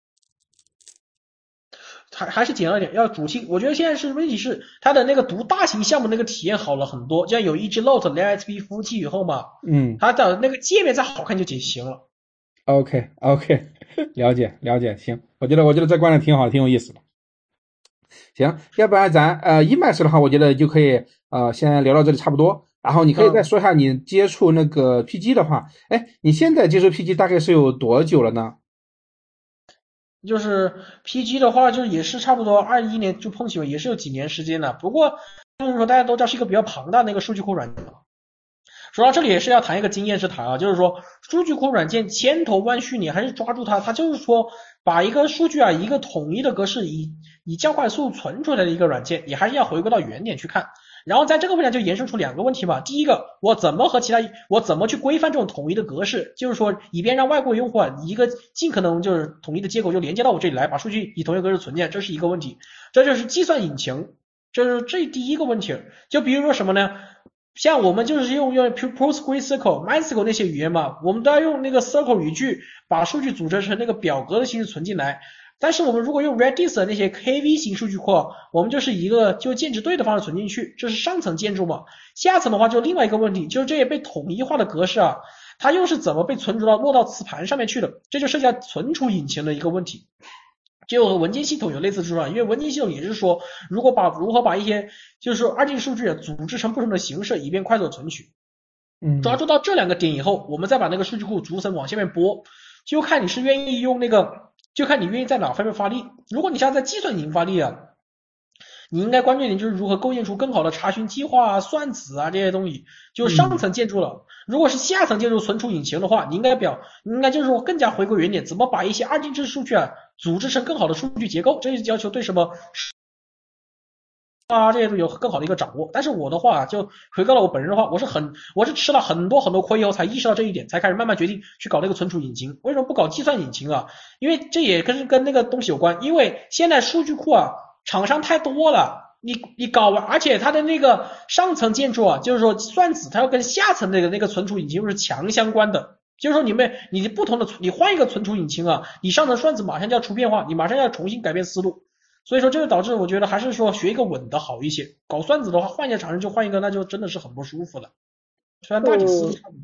还是简要一点，要主心。我觉得现在是问题是它的那个读大型项目那个体验好了很多，就像有 EGLoad 连 XP 服务器以后嘛， 嗯它的那个界面再好看就行了。 ，OK OK，了解了解，行，我觉得这观点挺好，挺有意思的。行，要不然咱Emacs 的话，我觉得就可以先聊到这里差不多。然后你可以再嗯， 说一下你接触那个 PG 的话，哎，你现在接触 PG 大概是有多久了呢？ 就是 PG 的话，就是也是差不多21年就碰起了，也是有几年时间了。不过就是说大家都知道是一个比较庞大的一个数据库软件。说到这里也是要谈一个经验之谈啊，就是说数据库软件千头万绪，你还是抓住它，它就是说把一个数据啊一个统一的格式以较快速度存出来的一个软件，你还是要回归到原点去看。然后在这个问题上就延伸出两个问题嘛，第一个，我怎么去规范这种统一的格式，就是说以便让外部用户啊一个尽可能就是统一的接口就连接到我这里来，把数据以同一格式存进来，这是一个问题。这就是计算引擎，这第一个问题。就比如说什么呢？像我们就是用PostgreSQL、MySQL 那些语言嘛，我们都要用那个 Circle 语句把数据组织成那个表格的形式存进来。但是我们如果用 Redis 的那些 KV 型数据库，我们就是一个就建制对的方式存进去，这是上层建筑嘛。下层的话就另外一个问题，就是这些被统一化的格式啊，它又是怎么被存储到落到磁盘上面去的？这就涉及到存储引擎的一个问题。就和文件系统有类似之处，因为文件系统也是说，如何把一些就是说二进数据组织成不同的形式，以便快速存取。抓嗯住到这两个点以后，我们再把那个数据库逐层往下面拨，就看你是愿意用那个，就看你愿意在哪方面发力。如果你想在计算引擎发力啊，你应该关注一点就是如何构建出更好的查询计划啊、算子啊这些东西，就上嗯。 层建筑了。如果是下层建筑存储引擎的话，你应该就是说更加回归原点，怎么把一些二进制数据啊组织成更好的数据结构，这就要求对什么啊这些都有更好的一个掌握。但是我的话就回到了我本人的话，我是吃了很多很多亏以后才意识到这一点，才开始慢慢决定去搞那个存储引擎。为什么不搞计算引擎啊？因为这也跟那个东西有关，因为现在数据库啊厂商太多了。你搞完，而且它的那个上层建筑啊，就是说算子它要跟下层那个存储引擎是强相关的。就是说你不同的你换一个存储引擎啊，你上层算子马上就要出变化，你马上要重新改变思路。所以说这就导致我觉得还是说学一个稳的好一些。搞算子的话，换一个厂商就换一个，那就真的是很不舒服的。虽然大体思路呃， 差不多。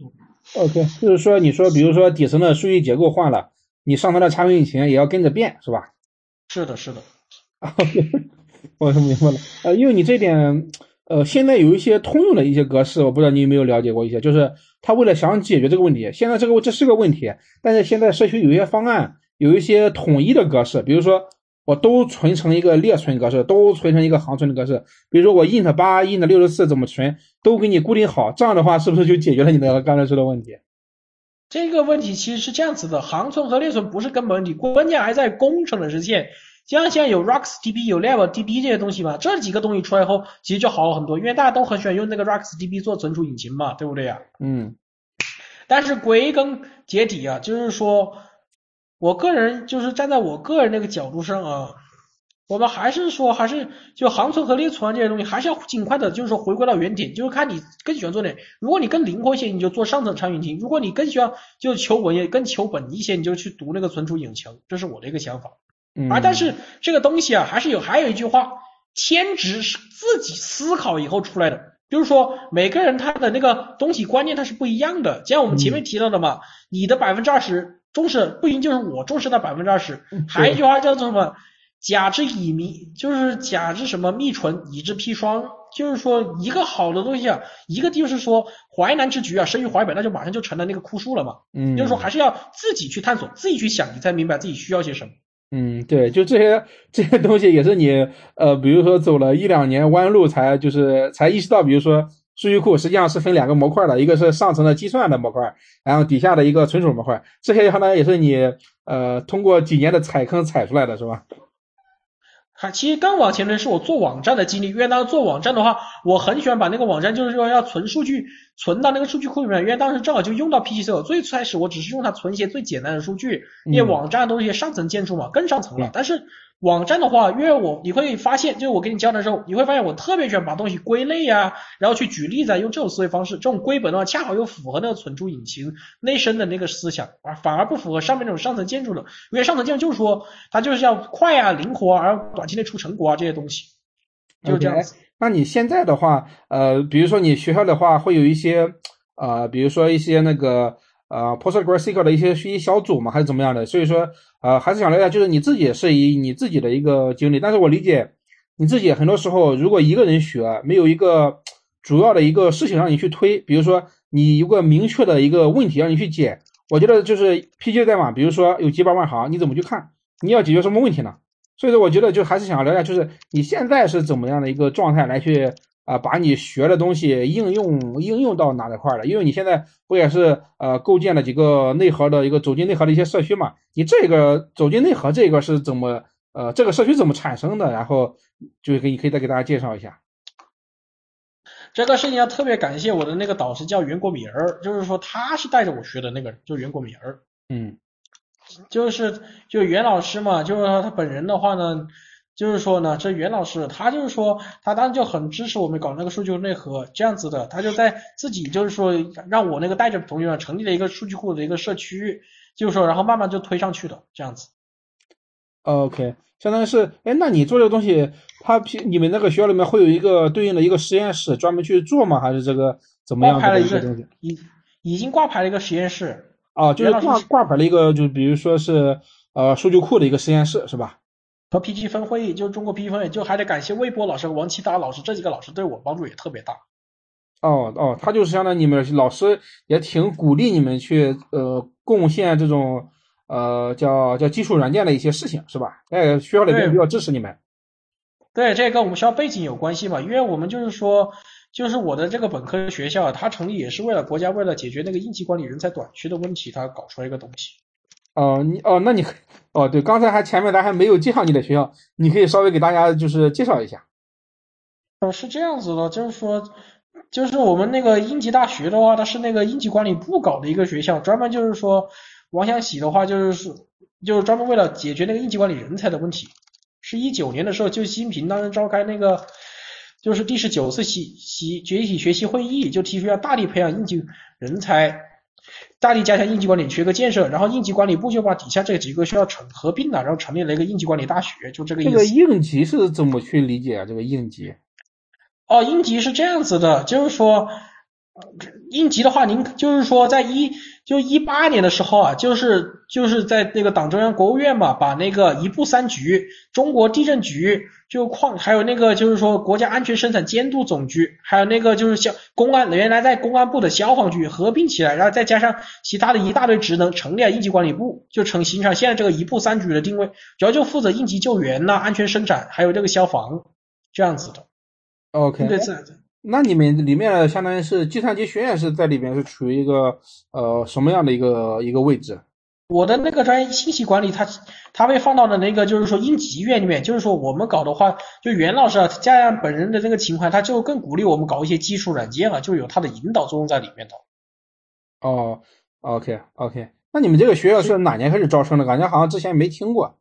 OK，就是说你说比如说底层的数据结构换了，你上层的产品引擎也要跟着变，是吧？ 是的，是的。 OK，我是明白了。因为你这点，现在有一些通用的一些格式，我不知道你有没有了解过一些，就是他为了想解决这个问题，现在这是个问题，但是现在社区有一些方案，有一些统一的格式，比如说我都存成一个列存格式，都存成一个行存的格式，比如说我 int8、int64怎么存，都给你固定好，这样的话是不是就解决了你的刚才说的问题？ 这个问题其实是这样子的，行存和列存不是根本问题，关键还在工程的实现。像现在有 RuxDB、有 LevelDB 这些东西嘛，这几个东西出来后，其实就好了很多，因为大家都很喜欢用那个 RuxDB 做存储引擎嘛，对不对呀？ 嗯但是归根结底啊，就是说，我个人就是站在我个人那个角度上啊，我们还是说，还是就行存和列存这些东西，还是要尽快的，就是说回归到原点，就是看你更喜欢做哪。如果你更灵活一些，你就做上层产品引擎；如果你更喜欢就求稳也更求本一些，你就去读那个存储引擎。这是我的一个想法。但嗯是这个东西啊，还有一句话，天职是自己思考以后出来的。就是说，每个人他的那个东西观念他是不一样的。就像我们前面嗯， 提到的嘛，你的20%重视不一定就是我重视的20%。还有一对， 句话叫做什么？甲之以迷，就是甲之什么密纯，乙之砒霜。就是说，一个好的东西啊，一个就是说淮南之局啊，生于淮北，那就马上就成了那个枯树了嘛。就是说， 嗯。 还是要自己去探索，自己去想，你才明白自己需要些什么。 嗯，对，就这些东西也是你比如说走了1、2年弯路才意识到，比如说数据库实际上是分两个模块的，一个是上层的计算的模块，然后底下的一个存储模块，这些相当于也是你通过几年的踩坑踩出来的是吧？ 其实刚往前的是我做网站的经历，因为当时做网站的话，我很喜欢把那个网站就是说要存数据，存到那个数据库里面，因为当时正好就用到 PGSQL。最开始我只是用它存一些最简单的数据，因为嗯， 网站都是一些上层建筑嘛，更上层了。 对但是网站的话，因为你会发现，就是我给你教的时候，你会发现我特别喜欢把东西归类啊，然后去举例子啊，用这种思维方式，这种归本的话，恰好又符合那个存储引擎内生的那个思想，反而不符合上面那种上层建筑的。因为上层建筑就是说它就是要快啊、灵活啊，而短期内出成果啊这些东西，就是 ，OK，哎， 这样子。 那你现在的话，比如说你学校的话，会有一些比如说一些那个PostgreSQL 的一些小组嘛，还是怎么样的？所以说还是想了解，就是你自己是以你自己的一个经历，但是我理解你自己很多时候如果一个人学，没有一个主要的一个事情让你去推，比如说你有个明确的一个问题让你去解，我觉得就是 PG 代码，比如说有几百万行，你怎么去看？你要解决什么问题呢？所以说，我觉得就还是想聊一下，就是你现在是怎么样的一个状态来去把你学的东西应用到哪一块的？因为你现在不也是构建了几个内核的一个走进内核的一些社区嘛？你这个走进内核这个是怎么这个社区怎么产生的？然后就可以再给大家介绍一下。 这个事情要特别感谢我的那个导师叫袁国敏儿，就是说他是带着我学的那个人，就是袁国敏儿。 嗯就袁老师嘛，就是说他本人的话呢，就是说呢，这袁老师他就是说他当时就很支持我们搞那个数据内核这样子的，他就在自己就是说让我那个带着同学们成立了一个数据库的一个社区，就是说然后慢慢就推上去的这样子。 ，OK，相当于是，哎，那你做这个东西，你们那个学校里面会有一个对应的一个实验室专门去做吗？还是这个怎么挂样子牌了一个的一个东西？ 已经挂牌了一个实验室。 啊，就是袁老师挂牌的一个，就比如说是数据库的一个实验室是吧？ 和 PG 分会议，就是中国 PG 分会，就还得感谢魏波老师和王启达老师这几个老师对我帮助也特别大。 哦哦，他就是相当于你们老师也挺鼓励你们去贡献这种叫技术软件的一些事情是吧？学校里边比对较支持你们。 对，这跟我们学校背景有关系嘛，因为我们就是说，就是我的这个本科学校，它成立也是为了国家为了解决那个应急管理人才短缺的问题，它搞出来一个东西。 哦，那你哦对，刚才前面咱还没有介绍你的学校，你可以稍微给大家就是介绍一下。 是这样子的，就是说，就是我们那个应急大学的话，它是那个应急管理部搞的一个学校，专门就是说，王想喜的话就是专门为了解决那个应急管理人才的问题。是19年的时候，就习近平当时召开那个就是第19次集体学习会议，就提出要大力培养应急人才，大力加强应急管理学科建设，然后应急管理部就把底下这几个学校合并了，然后成立了一个应急管理大学，就这个这个意思。 应急是怎么去理解啊？这个应急。 哦，应急是这样子的，就是说应急的话，您就是说在18年的时候啊，就是在那个党中央国务院嘛，把那个一部三局，中国地震局还有那个就是说国家安全生产监督总局，还有那个就是公安原来在公安部的消防局合并起来，然后再加上其他的一大堆职能，成立了应急管理部，就形成现在这个一部三局的定位，主要就负责应急救援呐、安全生产，还有这个消防这样子的。应 OK， 对自然灾害。 那你们里面相当于是计算机学院是在里面是处于一个什么样的一个位置？ 我的那个专业信息管理它被放到了那个就是说应急院里面，就是说我们搞的话，就袁老师啊，加上本人的这个情况，他就更鼓励我们搞一些技术软件了，就有他的引导作用在里面的。 哦，OK OK，那你们这个学校所以是哪年开始招生的？感觉好像之前没听过。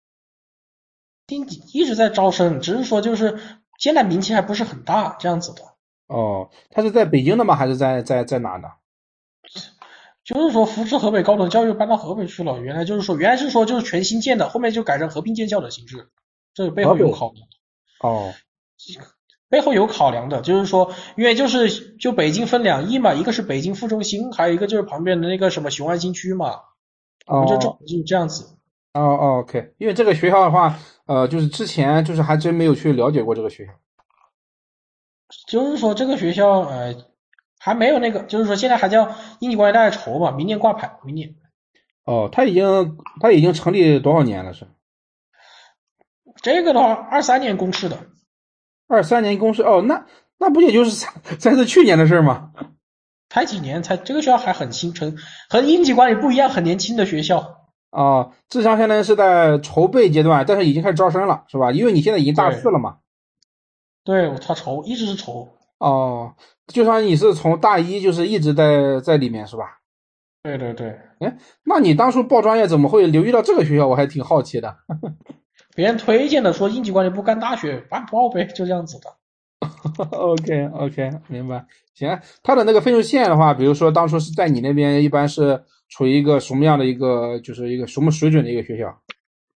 一直在招生，只是说就是现在名气还不是很大这样子的。 哦，他是在北京的吗？还是在哪呢？ 就是说扶持河北高等教育搬到河北去了，原来是说就是全新建的，后面就改成合并建校的形式，这背后有河北。 考虑。 哦背后有考量的，就是说，因为就北京分两翼嘛，一个是北京副中心，还有一个就是旁边的那个什么雄安新区嘛，我们哦就是这样子。 哦，OK，因为这个学校的话，就是之前就是还真没有去了解过这个学校。 就是说这个学校还没有那个，就是说现在还叫应急管理大学筹嘛，明年挂牌，明年哦，他已经成立多少年了？是这个的话23年公示的， 23年公示。哦，那不也就是才是去年的事吗？ 才几年才这个学校还很新，和应急管理不一样，很年轻的学校。 哦，志强现在是在筹备阶段，但是已经开始招生了，是吧？因为你现在已经大四对了嘛。 对，他一直是筹。 哦，就算你是从大一就是一直在里面，是吧？ 对对对， 哎，那你当初报专业怎么会留意到这个学校？我还挺好奇的。 别人推荐的说应急管理不干大学，办报呗，就这样子的。 OK OK，明白。行，它的那个分数线的话，比如说当初是在你那边，一般是处于一个什么样的就是一个什么水准的一个学校？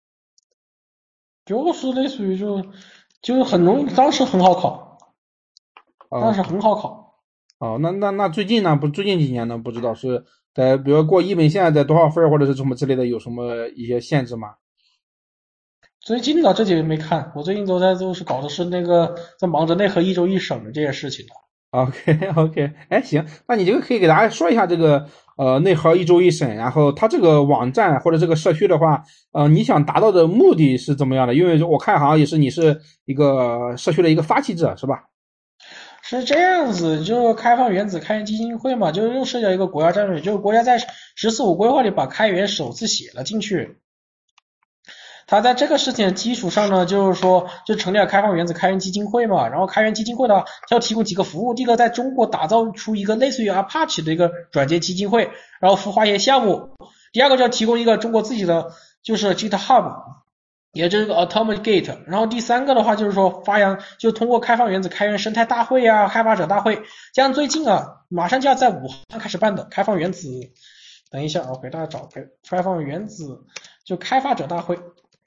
就是类似于就是很容易，当时很好考，当哦时很好考。 哦，那最近呢？不，最近几年呢？不知道是在比如过一本线在多少分或者是什么之类的，有什么一些限制吗最近的这几个没看，我最近都是搞的是那个在忙着内核一周一审这些事情的。 ？OK OK，哎行，那你这个可以给大家说一下这个内核一周一审，然后它这个网站或者这个社区的话，你想达到的目的是怎么样的？因为我看好像也是你是一个社区的一个发起者是吧？ 是这样子，就是开放原子开源基金会嘛，就是又涉及到一个国家战略，就是国家在“十四五”规划里把开源首次写了进去。他在这个事情的基础上呢，就是说就成立了开放原子开源基金会嘛，然后开源基金会呢，它要提供几个服务，第一个在中国打造出一个类似于 Apache 的一个软件基金会，然后孵化一些项目，第二个就要提供一个中国自己的就是 GitHub，也就是个 Atomic Gate， 然后第三个的话就是说发扬，就通过开放原子开源生态大会啊、开发者大会，像最近啊，马上就要在武汉开始办的开放原子，等一下我给大家找开放原子就开发者大会。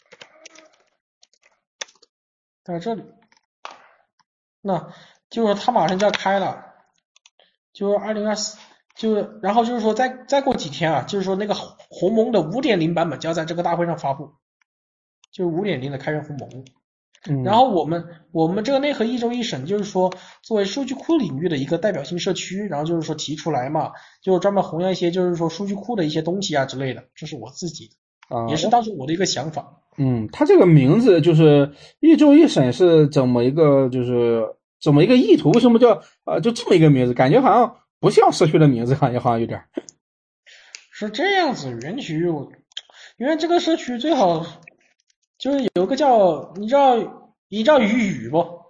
在这里，那就是他马上就要开了，就是2024，就是然后就是说再过几天啊，就是说那个鸿蒙的5.0版本就要在这个大会上发布，就是5.0的开源鸿蒙。然后我们这个内核一周一审，就是说作为数据库领域的一个代表性社区，然后就是说提出来嘛，就是专门弘扬一些就是说数据库的一些东西啊之类的，这是我自己也是当时我的一个想法。 它这个名字就是一周一审是怎么一个意图？为什么叫就这么一个名字？感觉好像不像社区的名字，感觉好像有点。 是这样子，园区因为这个社区最好就是有个叫你知道鱼语不？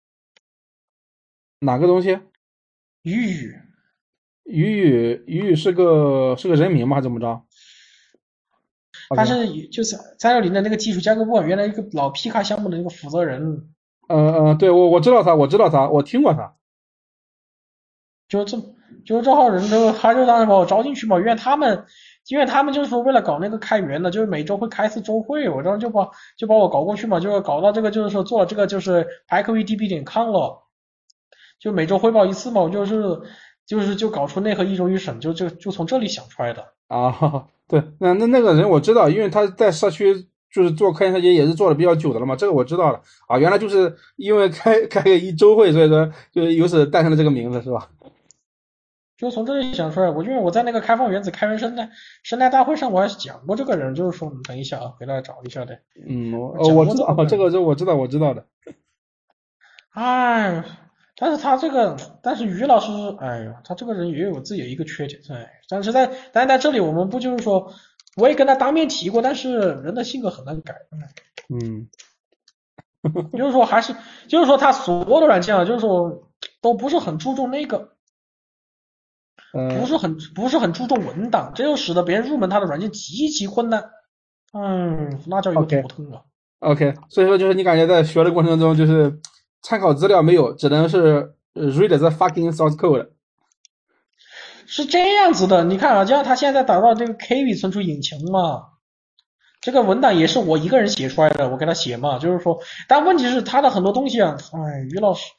哪个东西？ 鱼语， 鱼是个人名吗？还是怎么着他 ？OK， 是就是360的那个技术架构部，原来一个老 P 卡项目的那个负责人。 对，我知道他，我听过他。 就这就这号人他就当时把我招进去嘛，因为他们就是说为了搞那个开源的，就是每周会开一次周会，我当时就把我搞过去嘛，就搞到这个就是说做了这个就是 PyQDB.com 了，就每周汇报一次嘛，我就是就搞出内核一州一省，就从这里想出来的。 啊，对，那个人我知道，因为他在社区就是做科研设计也是做的比较久的了嘛，这个我知道了啊，原来就是因为开个一周会，所以说就由此诞生了这个名字是吧？ 就从这里想出来，因为我在那个开放原子开源生态大会上我还讲过这个人，就是说，等一下啊，回来找一下的。 我知道，我知道的。 哎，但是于老师，哎呀，他这个人也有自己的一个缺点，哎，但是在这里我们不就是说，我也跟他当面提过，但是人的性格很难改， 嗯， 就是说他所有的软件啊，就是说都不是很注重那个。不是很注重文档，这就使得别人入门他的软件极其困难。那叫一个头疼啊。 OK， 所以说就是你感觉在学的过程中，就是参考资料没有，只能是read the fucking source code。 是这样子的，你看啊，就像他现在打造这个 Kivy 存储引擎嘛，这个文档也是我一个人写出来的，我给他写嘛，就是说，但问题是他的很多东西啊，于老师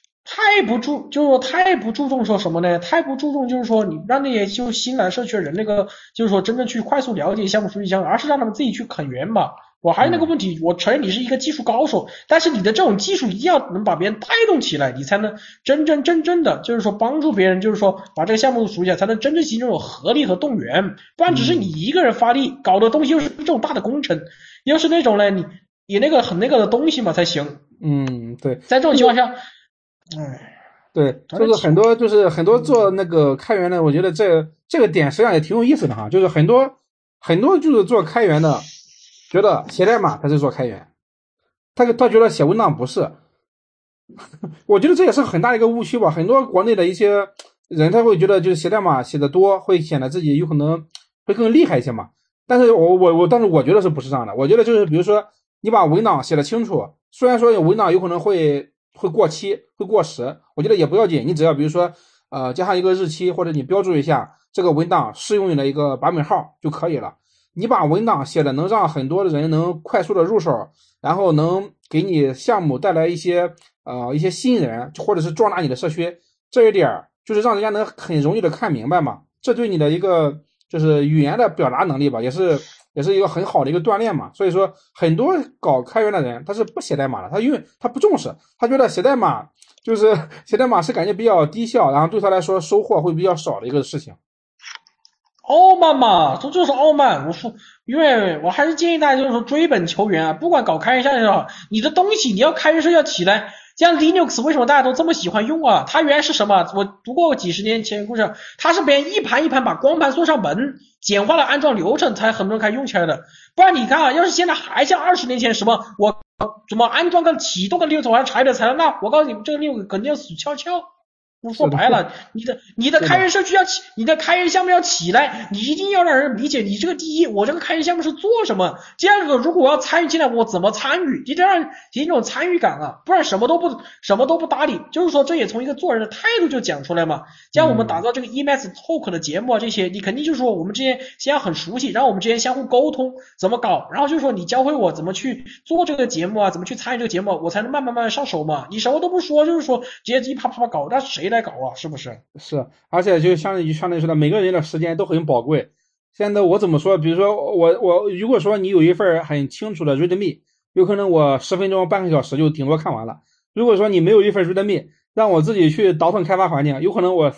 太不注重说什么呢？太不注重就是说你让那些就新来社区的人那个就是说真正去快速了解项目数据箱，而是让他们自己去垦源嘛。我还有那个问题，我承认你是一个技术高手，但是你的这种技术一定要能把别人带动起来，你才能真正的就是说帮助别人，就是说把这个项目熟起来，才能真正形成这种合力和动员。不然只是你一个人发力，搞的东西又是这种大的工程，又是那种呢你那个很那个的东西嘛才行。 对， 在这种情况下。 对，就是很多做那个开源的，我觉得这个点实际上也挺有意思的哈，就是很多就是做开源的，觉得写代码他是做开源，他觉得写文档不是，我觉得这也是很大的一个误区吧。很多国内的一些人他会觉得就是写代码写的多会显得自己有可能会更厉害一些嘛，但是但是我觉得是不是这样的？我觉得就是比如说你把文档写的清楚，虽然说文档有可能会过期会过时，我觉得也不要紧，你只要比如说加上一个日期，或者你标注一下这个文档适用的一个版本号就可以了。你把文档写的能让很多的人能快速的入手，然后能给你项目带来一些吸引人，或者是壮大你的社区，这一点就是让人家能很容易的看明白嘛。这对你的一个就是语言的表达能力吧，也是一个很好的一个锻炼嘛。所以说很多搞开源的人他是不写代码的，因为他不重视，他觉得写代码是感觉比较低效，然后对他来说收获会比较少的一个事情。 傲慢嘛，这就是傲慢。我说，因为我还是建议大家就是说追本求源啊，不管搞开源项也好，你的东西你要开源社要起来。像 Linux 为什么大家都这么喜欢用啊？它原来是什么？我读过几十年前的故事，它是别人一盘一盘把光盘送上门，简化了安装流程，才很多人开始用起来的。不然你看啊，要是现在还像20年前什么安装个启动个 Linux 我还拆的才，那我告诉你们，这个 Linux 肯定要死翘翘。我说白了，你的开源社区要起，你的开源项目要起来，你一定要让人理解你这个第一，我这个开源项目是做什么。第二个，如果我要参与进来，我怎么参与？你得让提那种参与感啊，不然什么都不搭理。就是说，这也从一个做人的态度就讲出来嘛。像我们打造这个 Emacs Talk 的节目啊，这些你肯定就是说我们之间先要很熟悉，然后我们之间相互沟通怎么搞，然后就是说你教会我怎么去做这个节目啊，怎么去参与这个节目，我才能慢慢上手嘛。你什么都不说，就是说直接一啪啪搞，那谁来搞啊？是不是？ 是，而且就相当于说的，每个人的时间都很宝贵。现在我怎么说？比如说我如果说你有一份很清楚的 readme， 有可能我10分钟半个小时就顶多看完了。如果说你没有一份 readme， 让我自己去倒腾开发环境，有可能我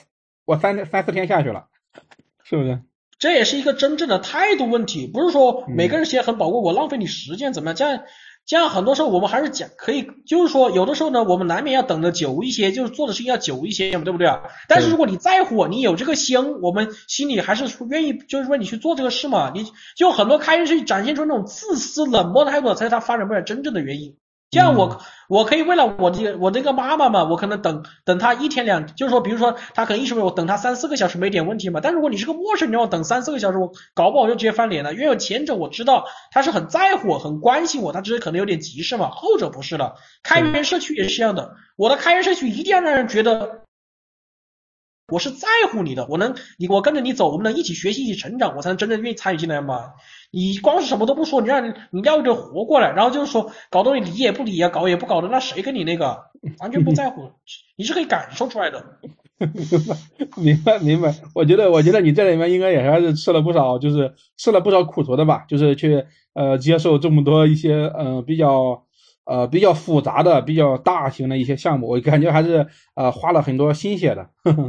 3、4天下去了，是不是？ 这也是一个真正的态度问题，不是说每个人时间很宝贵，我浪费你时间怎么样？这样很多时候我们还是讲可以，就是说有的时候呢，我们难免要等的久一些，就是做的事情要久一些，对不对啊？但是如果你在乎，你有这个心，我们心里还是愿意，就是说你去做这个事嘛。你就很多开源是展现出那种自私冷漠的态度，才是他发展不了真正的原因。这样我可以为了我这个妈妈嘛，我可能等她1天2，就是说比如说她可能1时我等她3、4个小时没点问题嘛。但如果你是个陌生人，我等3、4个小时，我搞不好就直接翻脸了。因为有前者我知道他是很在乎我、很关心我，他只是可能有点急事嘛。后者不是了，开源社区也是这样的，我的开源社区一定要让人觉得我是在乎你的，我跟着你走，我们能一起学习、一起成长，我才能真正愿意参与进来嘛。你光是什么都不说，你要着活过来，然后就是说搞东西理也不理啊，搞也不搞的，那谁跟你那个完全不在乎？你是可以感受出来的。 明白。我觉得你这里面应该也还是吃了不少，就是吃了不少苦头的吧，就是去接受这么多一些比较复杂的、比较大型的一些项目，我感觉还是花了很多心血的。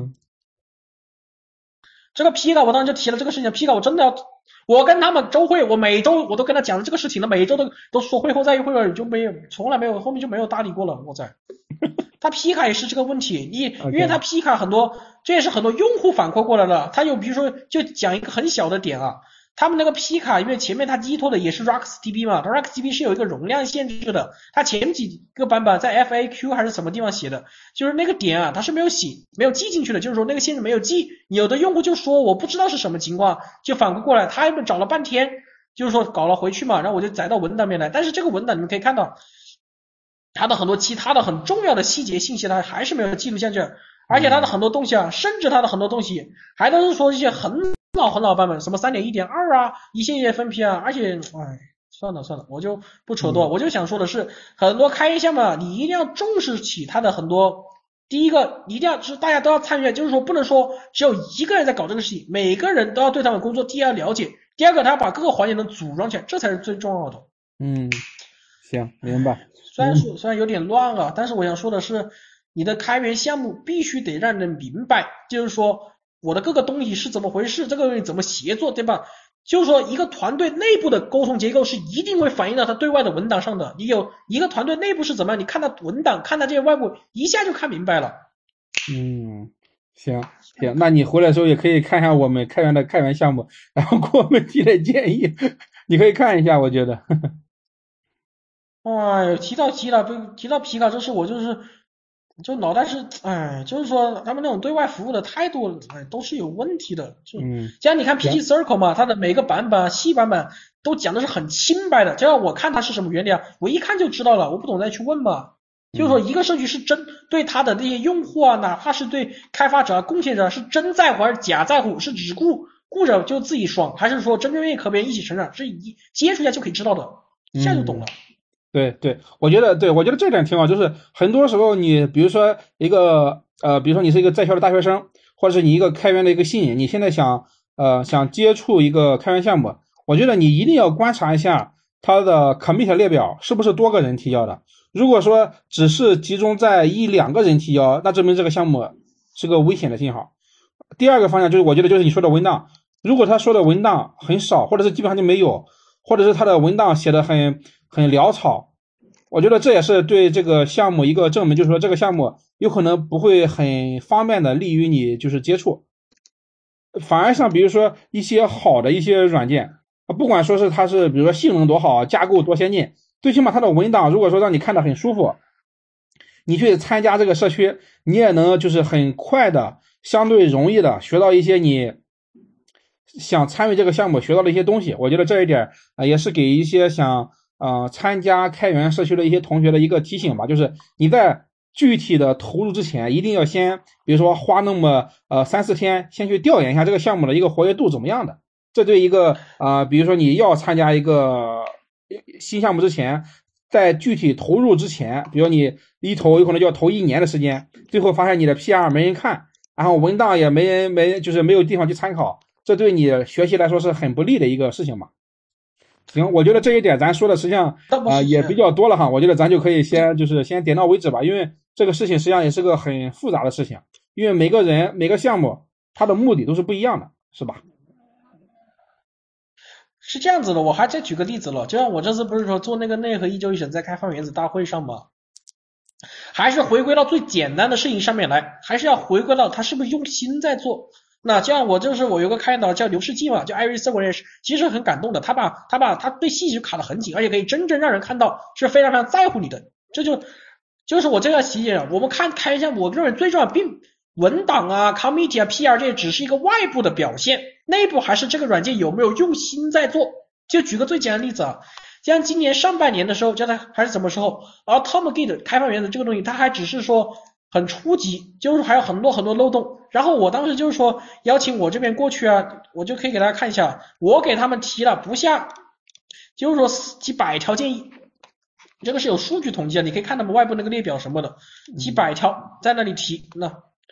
这个 P 卡我当时就提了这个事情，P 卡我真的要，我跟他们周会，我每周我都跟他讲了这个事情了，每周都说会后再会了，就没有从来没有后面就没有搭理过了。我在，他 P 卡也是这个问题，因为他 OK， P 卡很多，这也是很多用户反馈过来的。他有比如说就讲一个很小的点啊，他们那个 P 卡，因为前面它依托的也是 RuxDB 嘛，它 RuxDB 是有一个容量限制的，它前几个版本在 FAQ 还是什么地方写的，就是那个点啊，它是没有记进去的，就是说那个限制没有记。有的用户就说我不知道是什么情况，就反馈过来，他们找了半天，就是说搞了回去嘛，然后我就载到文档里面来，但是这个文档你们可以看到，它的很多其他的很重要的细节信息，它还是没有记录下去，而且它的很多东西啊，甚至它的很多东西还都是说一些很老版本，什么3.1.2啊，一些一些分批啊，而且，哎，算了，我就不扯多，我就想说的是，很多开源项目啊，你一定要重视起它的很多。第一个，一定要是大家都要参与，就是说不能说只有一个人在搞这个事情，每个人都要对他们工作第一要了解，第二个他要把各个环节能组装起来，这才是最重要的。 嗯，行，明白。 虽然有点乱啊，但是我想说的是，你的开源项目必须得让人明白，就是说我的各个东西是怎么回事，这个东西怎么协作，对吧？就是说一个团队内部的沟通结构是一定会反映到它对外的文档上的。你有一个团队内部是怎么样，你看到文档，看到这些外部，一下就看明白了。 嗯，行，那你回来的时候也可以看一下我们开源的开源项目，然后给我们提点建议，你可以看一下，我觉得。 哎呦，提到皮卡这事，我就脑袋是，哎，就是说他们那种对外服务的态度，哎，都是有问题的。就嗯， 像你看行， PG Circle 嘛，它的每个版本、细版本都讲的是很清白的，就让我看它是什么原理啊，我一看就知道了，我不懂再去问嘛。就是说， 嗯。 一个社区是真对他的那些用户啊，哪怕是对开发者、贡献者是真在乎还是假在乎，是只顾着就自己爽，还是说真正愿意和别人一起成长，是一接触一下就可以知道的，一下就懂了。 嗯，对，我觉得这点挺好，就是很多时候你比如说比如说你是一个在校的大学生，或者是你一个开源的一个新人，你现在想接触一个开源项目，我觉得你一定要观察一下它的 commit 列表是不是多个人提交的。如果说只是集中在一两个人提交，那证明这个项目是个危险的信号。第二个方向就是我觉得就是你说的文档，如果他说的文档很少，或者是基本上就没有，或者是他的文档写的很潦草，我觉得这也是对这个项目一个证明，就是说这个项目有可能不会很方便的利于你就是接触，反而像比如说一些好的一些软件，不管说是它是比如说性能多好，架构多先进，最起码它的文档如果说让你看得很舒服，你去参加这个社区，你也能就是很快的、相对容易的学到一些你想参与这个项目学到的一些东西。我觉得这一点也是给一些想参加开源社区的一些同学的一个提醒吧，就是你在具体的投入之前，一定要先比如说花那么3-4天，先去调研一下这个项目的一个活跃度怎么样的。这对一个比如说你要参加一个新项目之前，在具体投入之前，比如你一投有可能就要投1年的时间，最后发现你的 PR 没人看，然后文档也就是没有地方去参考，这对你学习来说是很不利的一个事情嘛。行，我觉得这一点咱说的实际上倒不是， 也比较多了哈，我觉得咱就可以先点到为止吧，因为这个事情实际上也是个很复杂的事情，因为每个人每个项目它的目的都是不一样的，是吧？ 是这样子的，我还再举个例子了，就像我这次不是说做那个内核一周一审在开放原子大会上嘛，还是回归到最简单的事情上面来，还是要回归到他是不是用心在做。那这样我有个开导叫刘世纪嘛，叫 Iris Server， 其实很感动的，他对细节卡得很紧，而且可以真正让人看到是非常非常在乎你的。就是我这个细节，我们看开项目，我认为最重要并文档啊、committee 啊、PR 这只是一个外部的表现，内部还是这个软件有没有用心在做。就举个最简单的例子啊，像今年上半年的时候，叫它还是什么时候，Atomgate 开放原子这个东西，它还只是说很初级，就是还有很多很多漏洞。然后我当时就是说邀请我这边过去啊，我就可以给大家看一下，我给他们提了不下，就是说几百条建议。这个是有数据统计的，你可以看他们外部那个列表什么的，几百条在那里提。那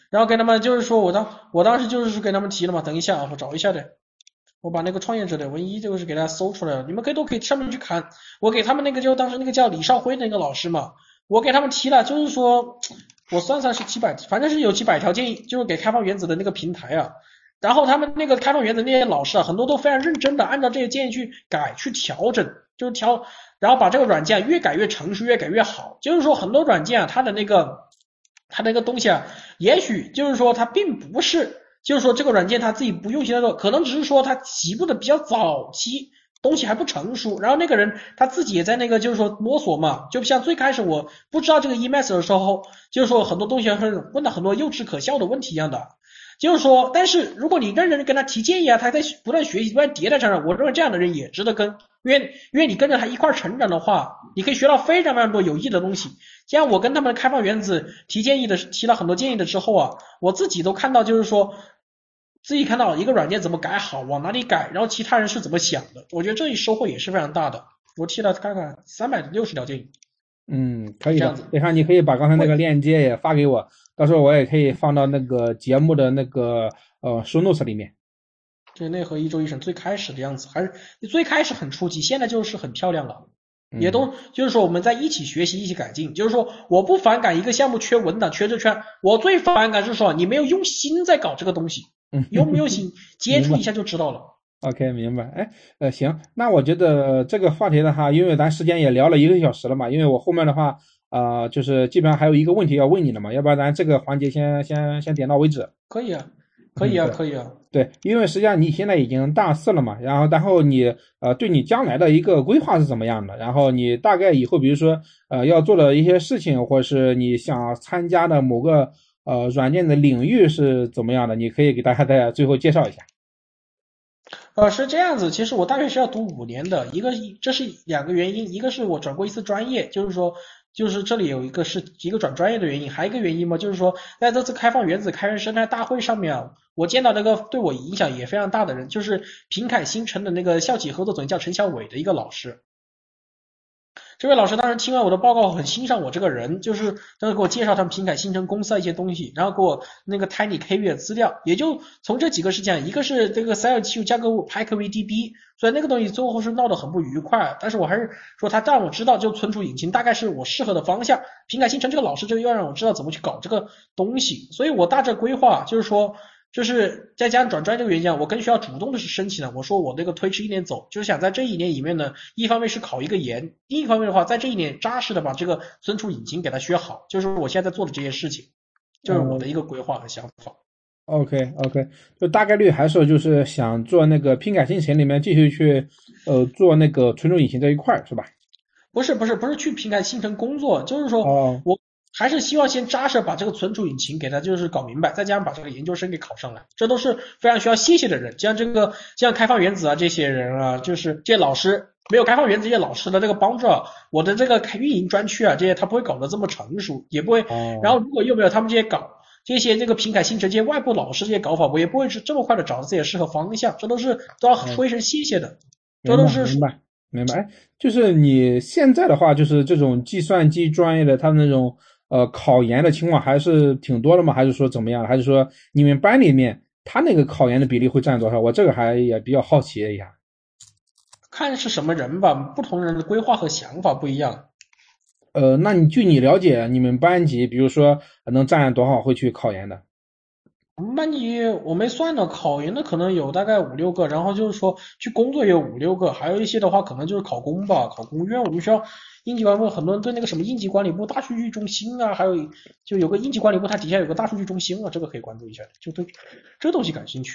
然后给他们就是说我当时就是给他们提了嘛，等一下啊，我找一下的。我把那个创业者的文一这个是给大家搜出来了，你们都可以上面去看。我给他们那个就当时那个叫李少辉的那个老师嘛，我给他们提了，就是说我算是几百，反正是有几百条建议，就是给开放原子的那个平台啊。然后他们那个开放原子那些老师啊，很多都非常认真的按照这些建议去改去调整，就是然后把这个软件越改越成熟，越改越好。就是说很多软件啊，它的那个东西啊，也许就是说它并不是。就是说这个软件它自己不用心的做，可能只是说它起步的比较早期，东西还不成熟，然后那个人他自己也在那个就是说摸索嘛，就像最开始我不知道这个 Emacs 的时候，就是说很多东西是问了很多幼稚可笑的问题一样的，就是说，但是如果你认真的跟他提建议啊，他在不断学习、不断迭代成长，我认为这样的人也值得跟，因为你跟着他一块成长的话，你可以学到非常非常多有益的东西。像我跟他们开放原子提了很多建议的之后啊，我自己都看到，就是说自己看到一个软件怎么改好，往哪里改，然后其他人是怎么想的，我觉得这一收获也是非常大的。我提了看看360条建议， 可以的。 这样子。 非常，你可以把刚才那个链接也发给我，到时候我也可以放到那个节目的那个show notes 里面。 这内核一周一审最开始的样子，还是最开始很初级，现在就是很漂亮了。也都就是说我们在一起学习，一起改进。就是说我不反感一个项目缺文档、缺这缺，我最反感是说你没有用心在搞这个东西，用没有心接触一下就知道了。 OK， 明白。行，那我觉得这个话题的话，因为咱时间也聊了1个小时了嘛，因为我后面的话，就是基本上还有一个问题要问你的嘛，要不然咱这个环节先点到为止。 可以啊，可以啊，可以啊。 对，因为实际上你现在已经大4了嘛，然后你对你将来的一个规划是怎么样的？然后你大概以后比如说要做的一些事情，或者是你想参加的某个软件的领域是怎么样的？你可以给大家在最后介绍一下。 是这样子，其实我大学是要读5年的，这是2个原因，一个是我转过一次专业，就是说，就是这里有一个转专业的原因，还有一个原因嘛，就是说在这次开放原子开源生态大会上面啊，我见到那个对我影响也非常大的人，就是平凯新城的那个校企合作总监叫陈小伟的一个老师。这位老师当时听完我的报告，很欣赏我这个人，就是当时给我介绍他们平凯新城公司的一些东西，然后给我那个 TinyKV 的资料，也就从这几个事件，一个是这个 Scilab 加个 PyKVDB，所以那个东西最后是闹得很不愉快，但是我还是说他让我知道，就存储引擎大概是我适合的方向。平凯新城这个老师就要让我知道怎么去搞这个东西，所以我大致规划就是说。就是再加上转专这个原因，我跟学校主动的是申请了。我说我那个推迟1年走，就是想在这1年里面呢，一方面是考一个研，第一方面的话，在这1年扎实的把这个存储引擎给它学好，就是我现在在做的这些事情，就是我的一个规划和想法。 OK， 就大概率还是就是想做那个拼改新城里面继续去做那个存储引擎这一块是吧？ 不是去平台新城工作，就是说我还是希望先扎实把这个存储引擎给它就是搞明白，再加上把这个研究生给考上来，这都是非常需要谢谢的人。像开放原子啊这些人啊，就是这些老师没有开放原子这些老师的这个帮助啊，我的这个运营专区啊这些他不会搞得这么成熟，也不会。然后如果又没有他们这些这个平凯新城这些外部老师这些搞法，我也不会是这么快的找到自己的适合方向，这都要说一声谢谢的，这都是明白。就是你现在的话，就是这种计算机专业的，他们那种考研的情况还是挺多的吗？还是说怎么样？还是说你们班里面他那个考研的比例会占多少？我这个也比较好奇一下。 看是什么人吧，不同人的规划和想法不一样。 那据你了解，你们班级比如说能占多少会去考研的？ 我们班级我没算呢，考研的可能有大概5、6个，然后就是说去工作也有5、6个，还有一些的话可能就是考公吧，考公。因为我们学校应急管理部很多人对那个什么应急管理部大数据中心啊，还有就有个应急管理部，它底下有个大数据中心啊，这个可以关注一下，就对这东西感兴趣。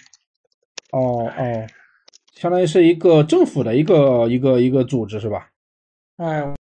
相当于是一个政府的一个组织是吧？ 哎，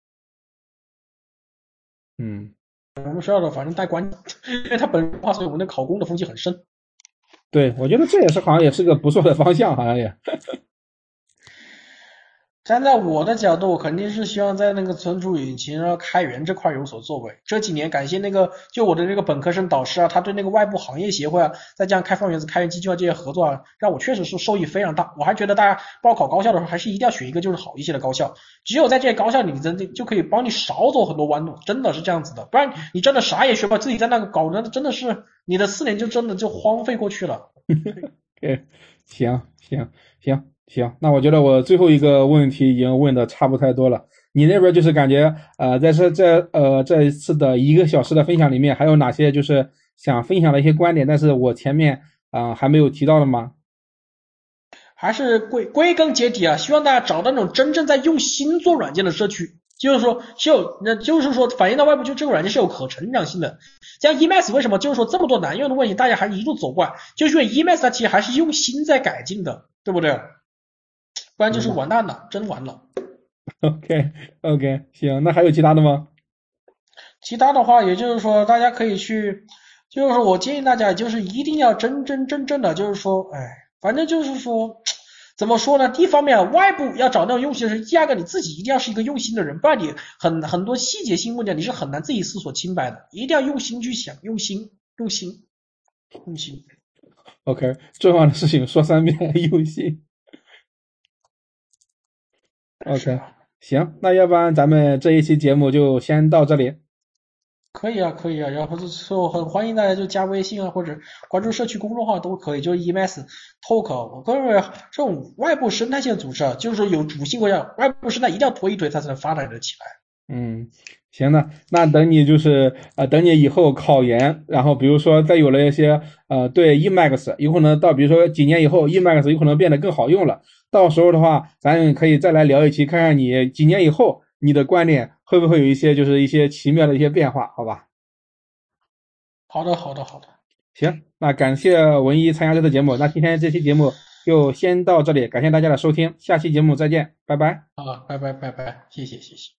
我们学校的反正带关，因为它本身话，所以我们的考公的风气很深。 对，我觉得这好像也是个不错的方向，好像也。 站在我的角度，我肯定是希望在那个存储引擎然后开源这块有所作为。这几年感谢那个就我的那个本科生导师啊，他对那个外部行业协会啊，再加上开放原子、开源机构这些合作啊，让我确实是受益非常大。我还觉得大家报考高校的时候，还是一定要选一个就是好一些的高校，只有在这些高校里，你真的就可以帮你少走很多弯路，真的是这样子的。不然你真的啥也学不好，自己在那个搞的真的是你的4年就真的就荒废过去了。 行行行行，那我觉得我最后一个问题已经问的差不太多了。你那边就是感觉在这一次的1个小时的分享里面，还有哪些就是想分享的一些观点，但是我前面还没有提到的吗？ 还是归根结底啊，希望大家找到那种真正在用心做软件的社区，就是说反映到外部，就这个软件是有可成长性的。像 Emacs 为什么就是说这么多难用的问题，大家还一路走过来，就是因为 Emacs 它其实还是用心在改进的，对不对？不然就是明白。 完蛋了，真完了。 OK OK，行，那还有其他的吗？ 其他的话，也就是说大家可以去，就是说我建议大家就是一定要真真正正的，就是说，哎，反正就是说。怎么说呢？一方面，外部要找那种用心的人，第二个你自己一定要是一个用心的人，不然你很多细节性问题你是很难自己思索清白的。一定要用心去想，用心，用心，用心。 OK，重要的事情说3遍，用心。 是 OK， 啊， 行，那要不然咱们这一期节目就先到这里。 可以啊，可以啊。然后之后很欢迎大家就加微信啊，或者关注社区公众号都可以，就是 EMS Talk。我个人认为这种外部生态性的组织啊，就是说有主心国家，外部生态一定要推一推，它才能发展得起来。 嗯，行的，那等你就是等你以后考研，然后比如说再有了一些对 Emacs 有可能到比如说几年以后 Emacs 有可能变得更好用了，到时候的话，咱可以再来聊一期，看看你几年以后你的观点会不会有一些就是一些奇妙的一些变化，好吧？ 好的，好的，好的。 行，那感谢文一参加这次节目，那今天这期节目就先到这里，感谢大家的收听，下期节目再见，拜拜。 啊，拜拜，拜拜，谢谢，谢谢。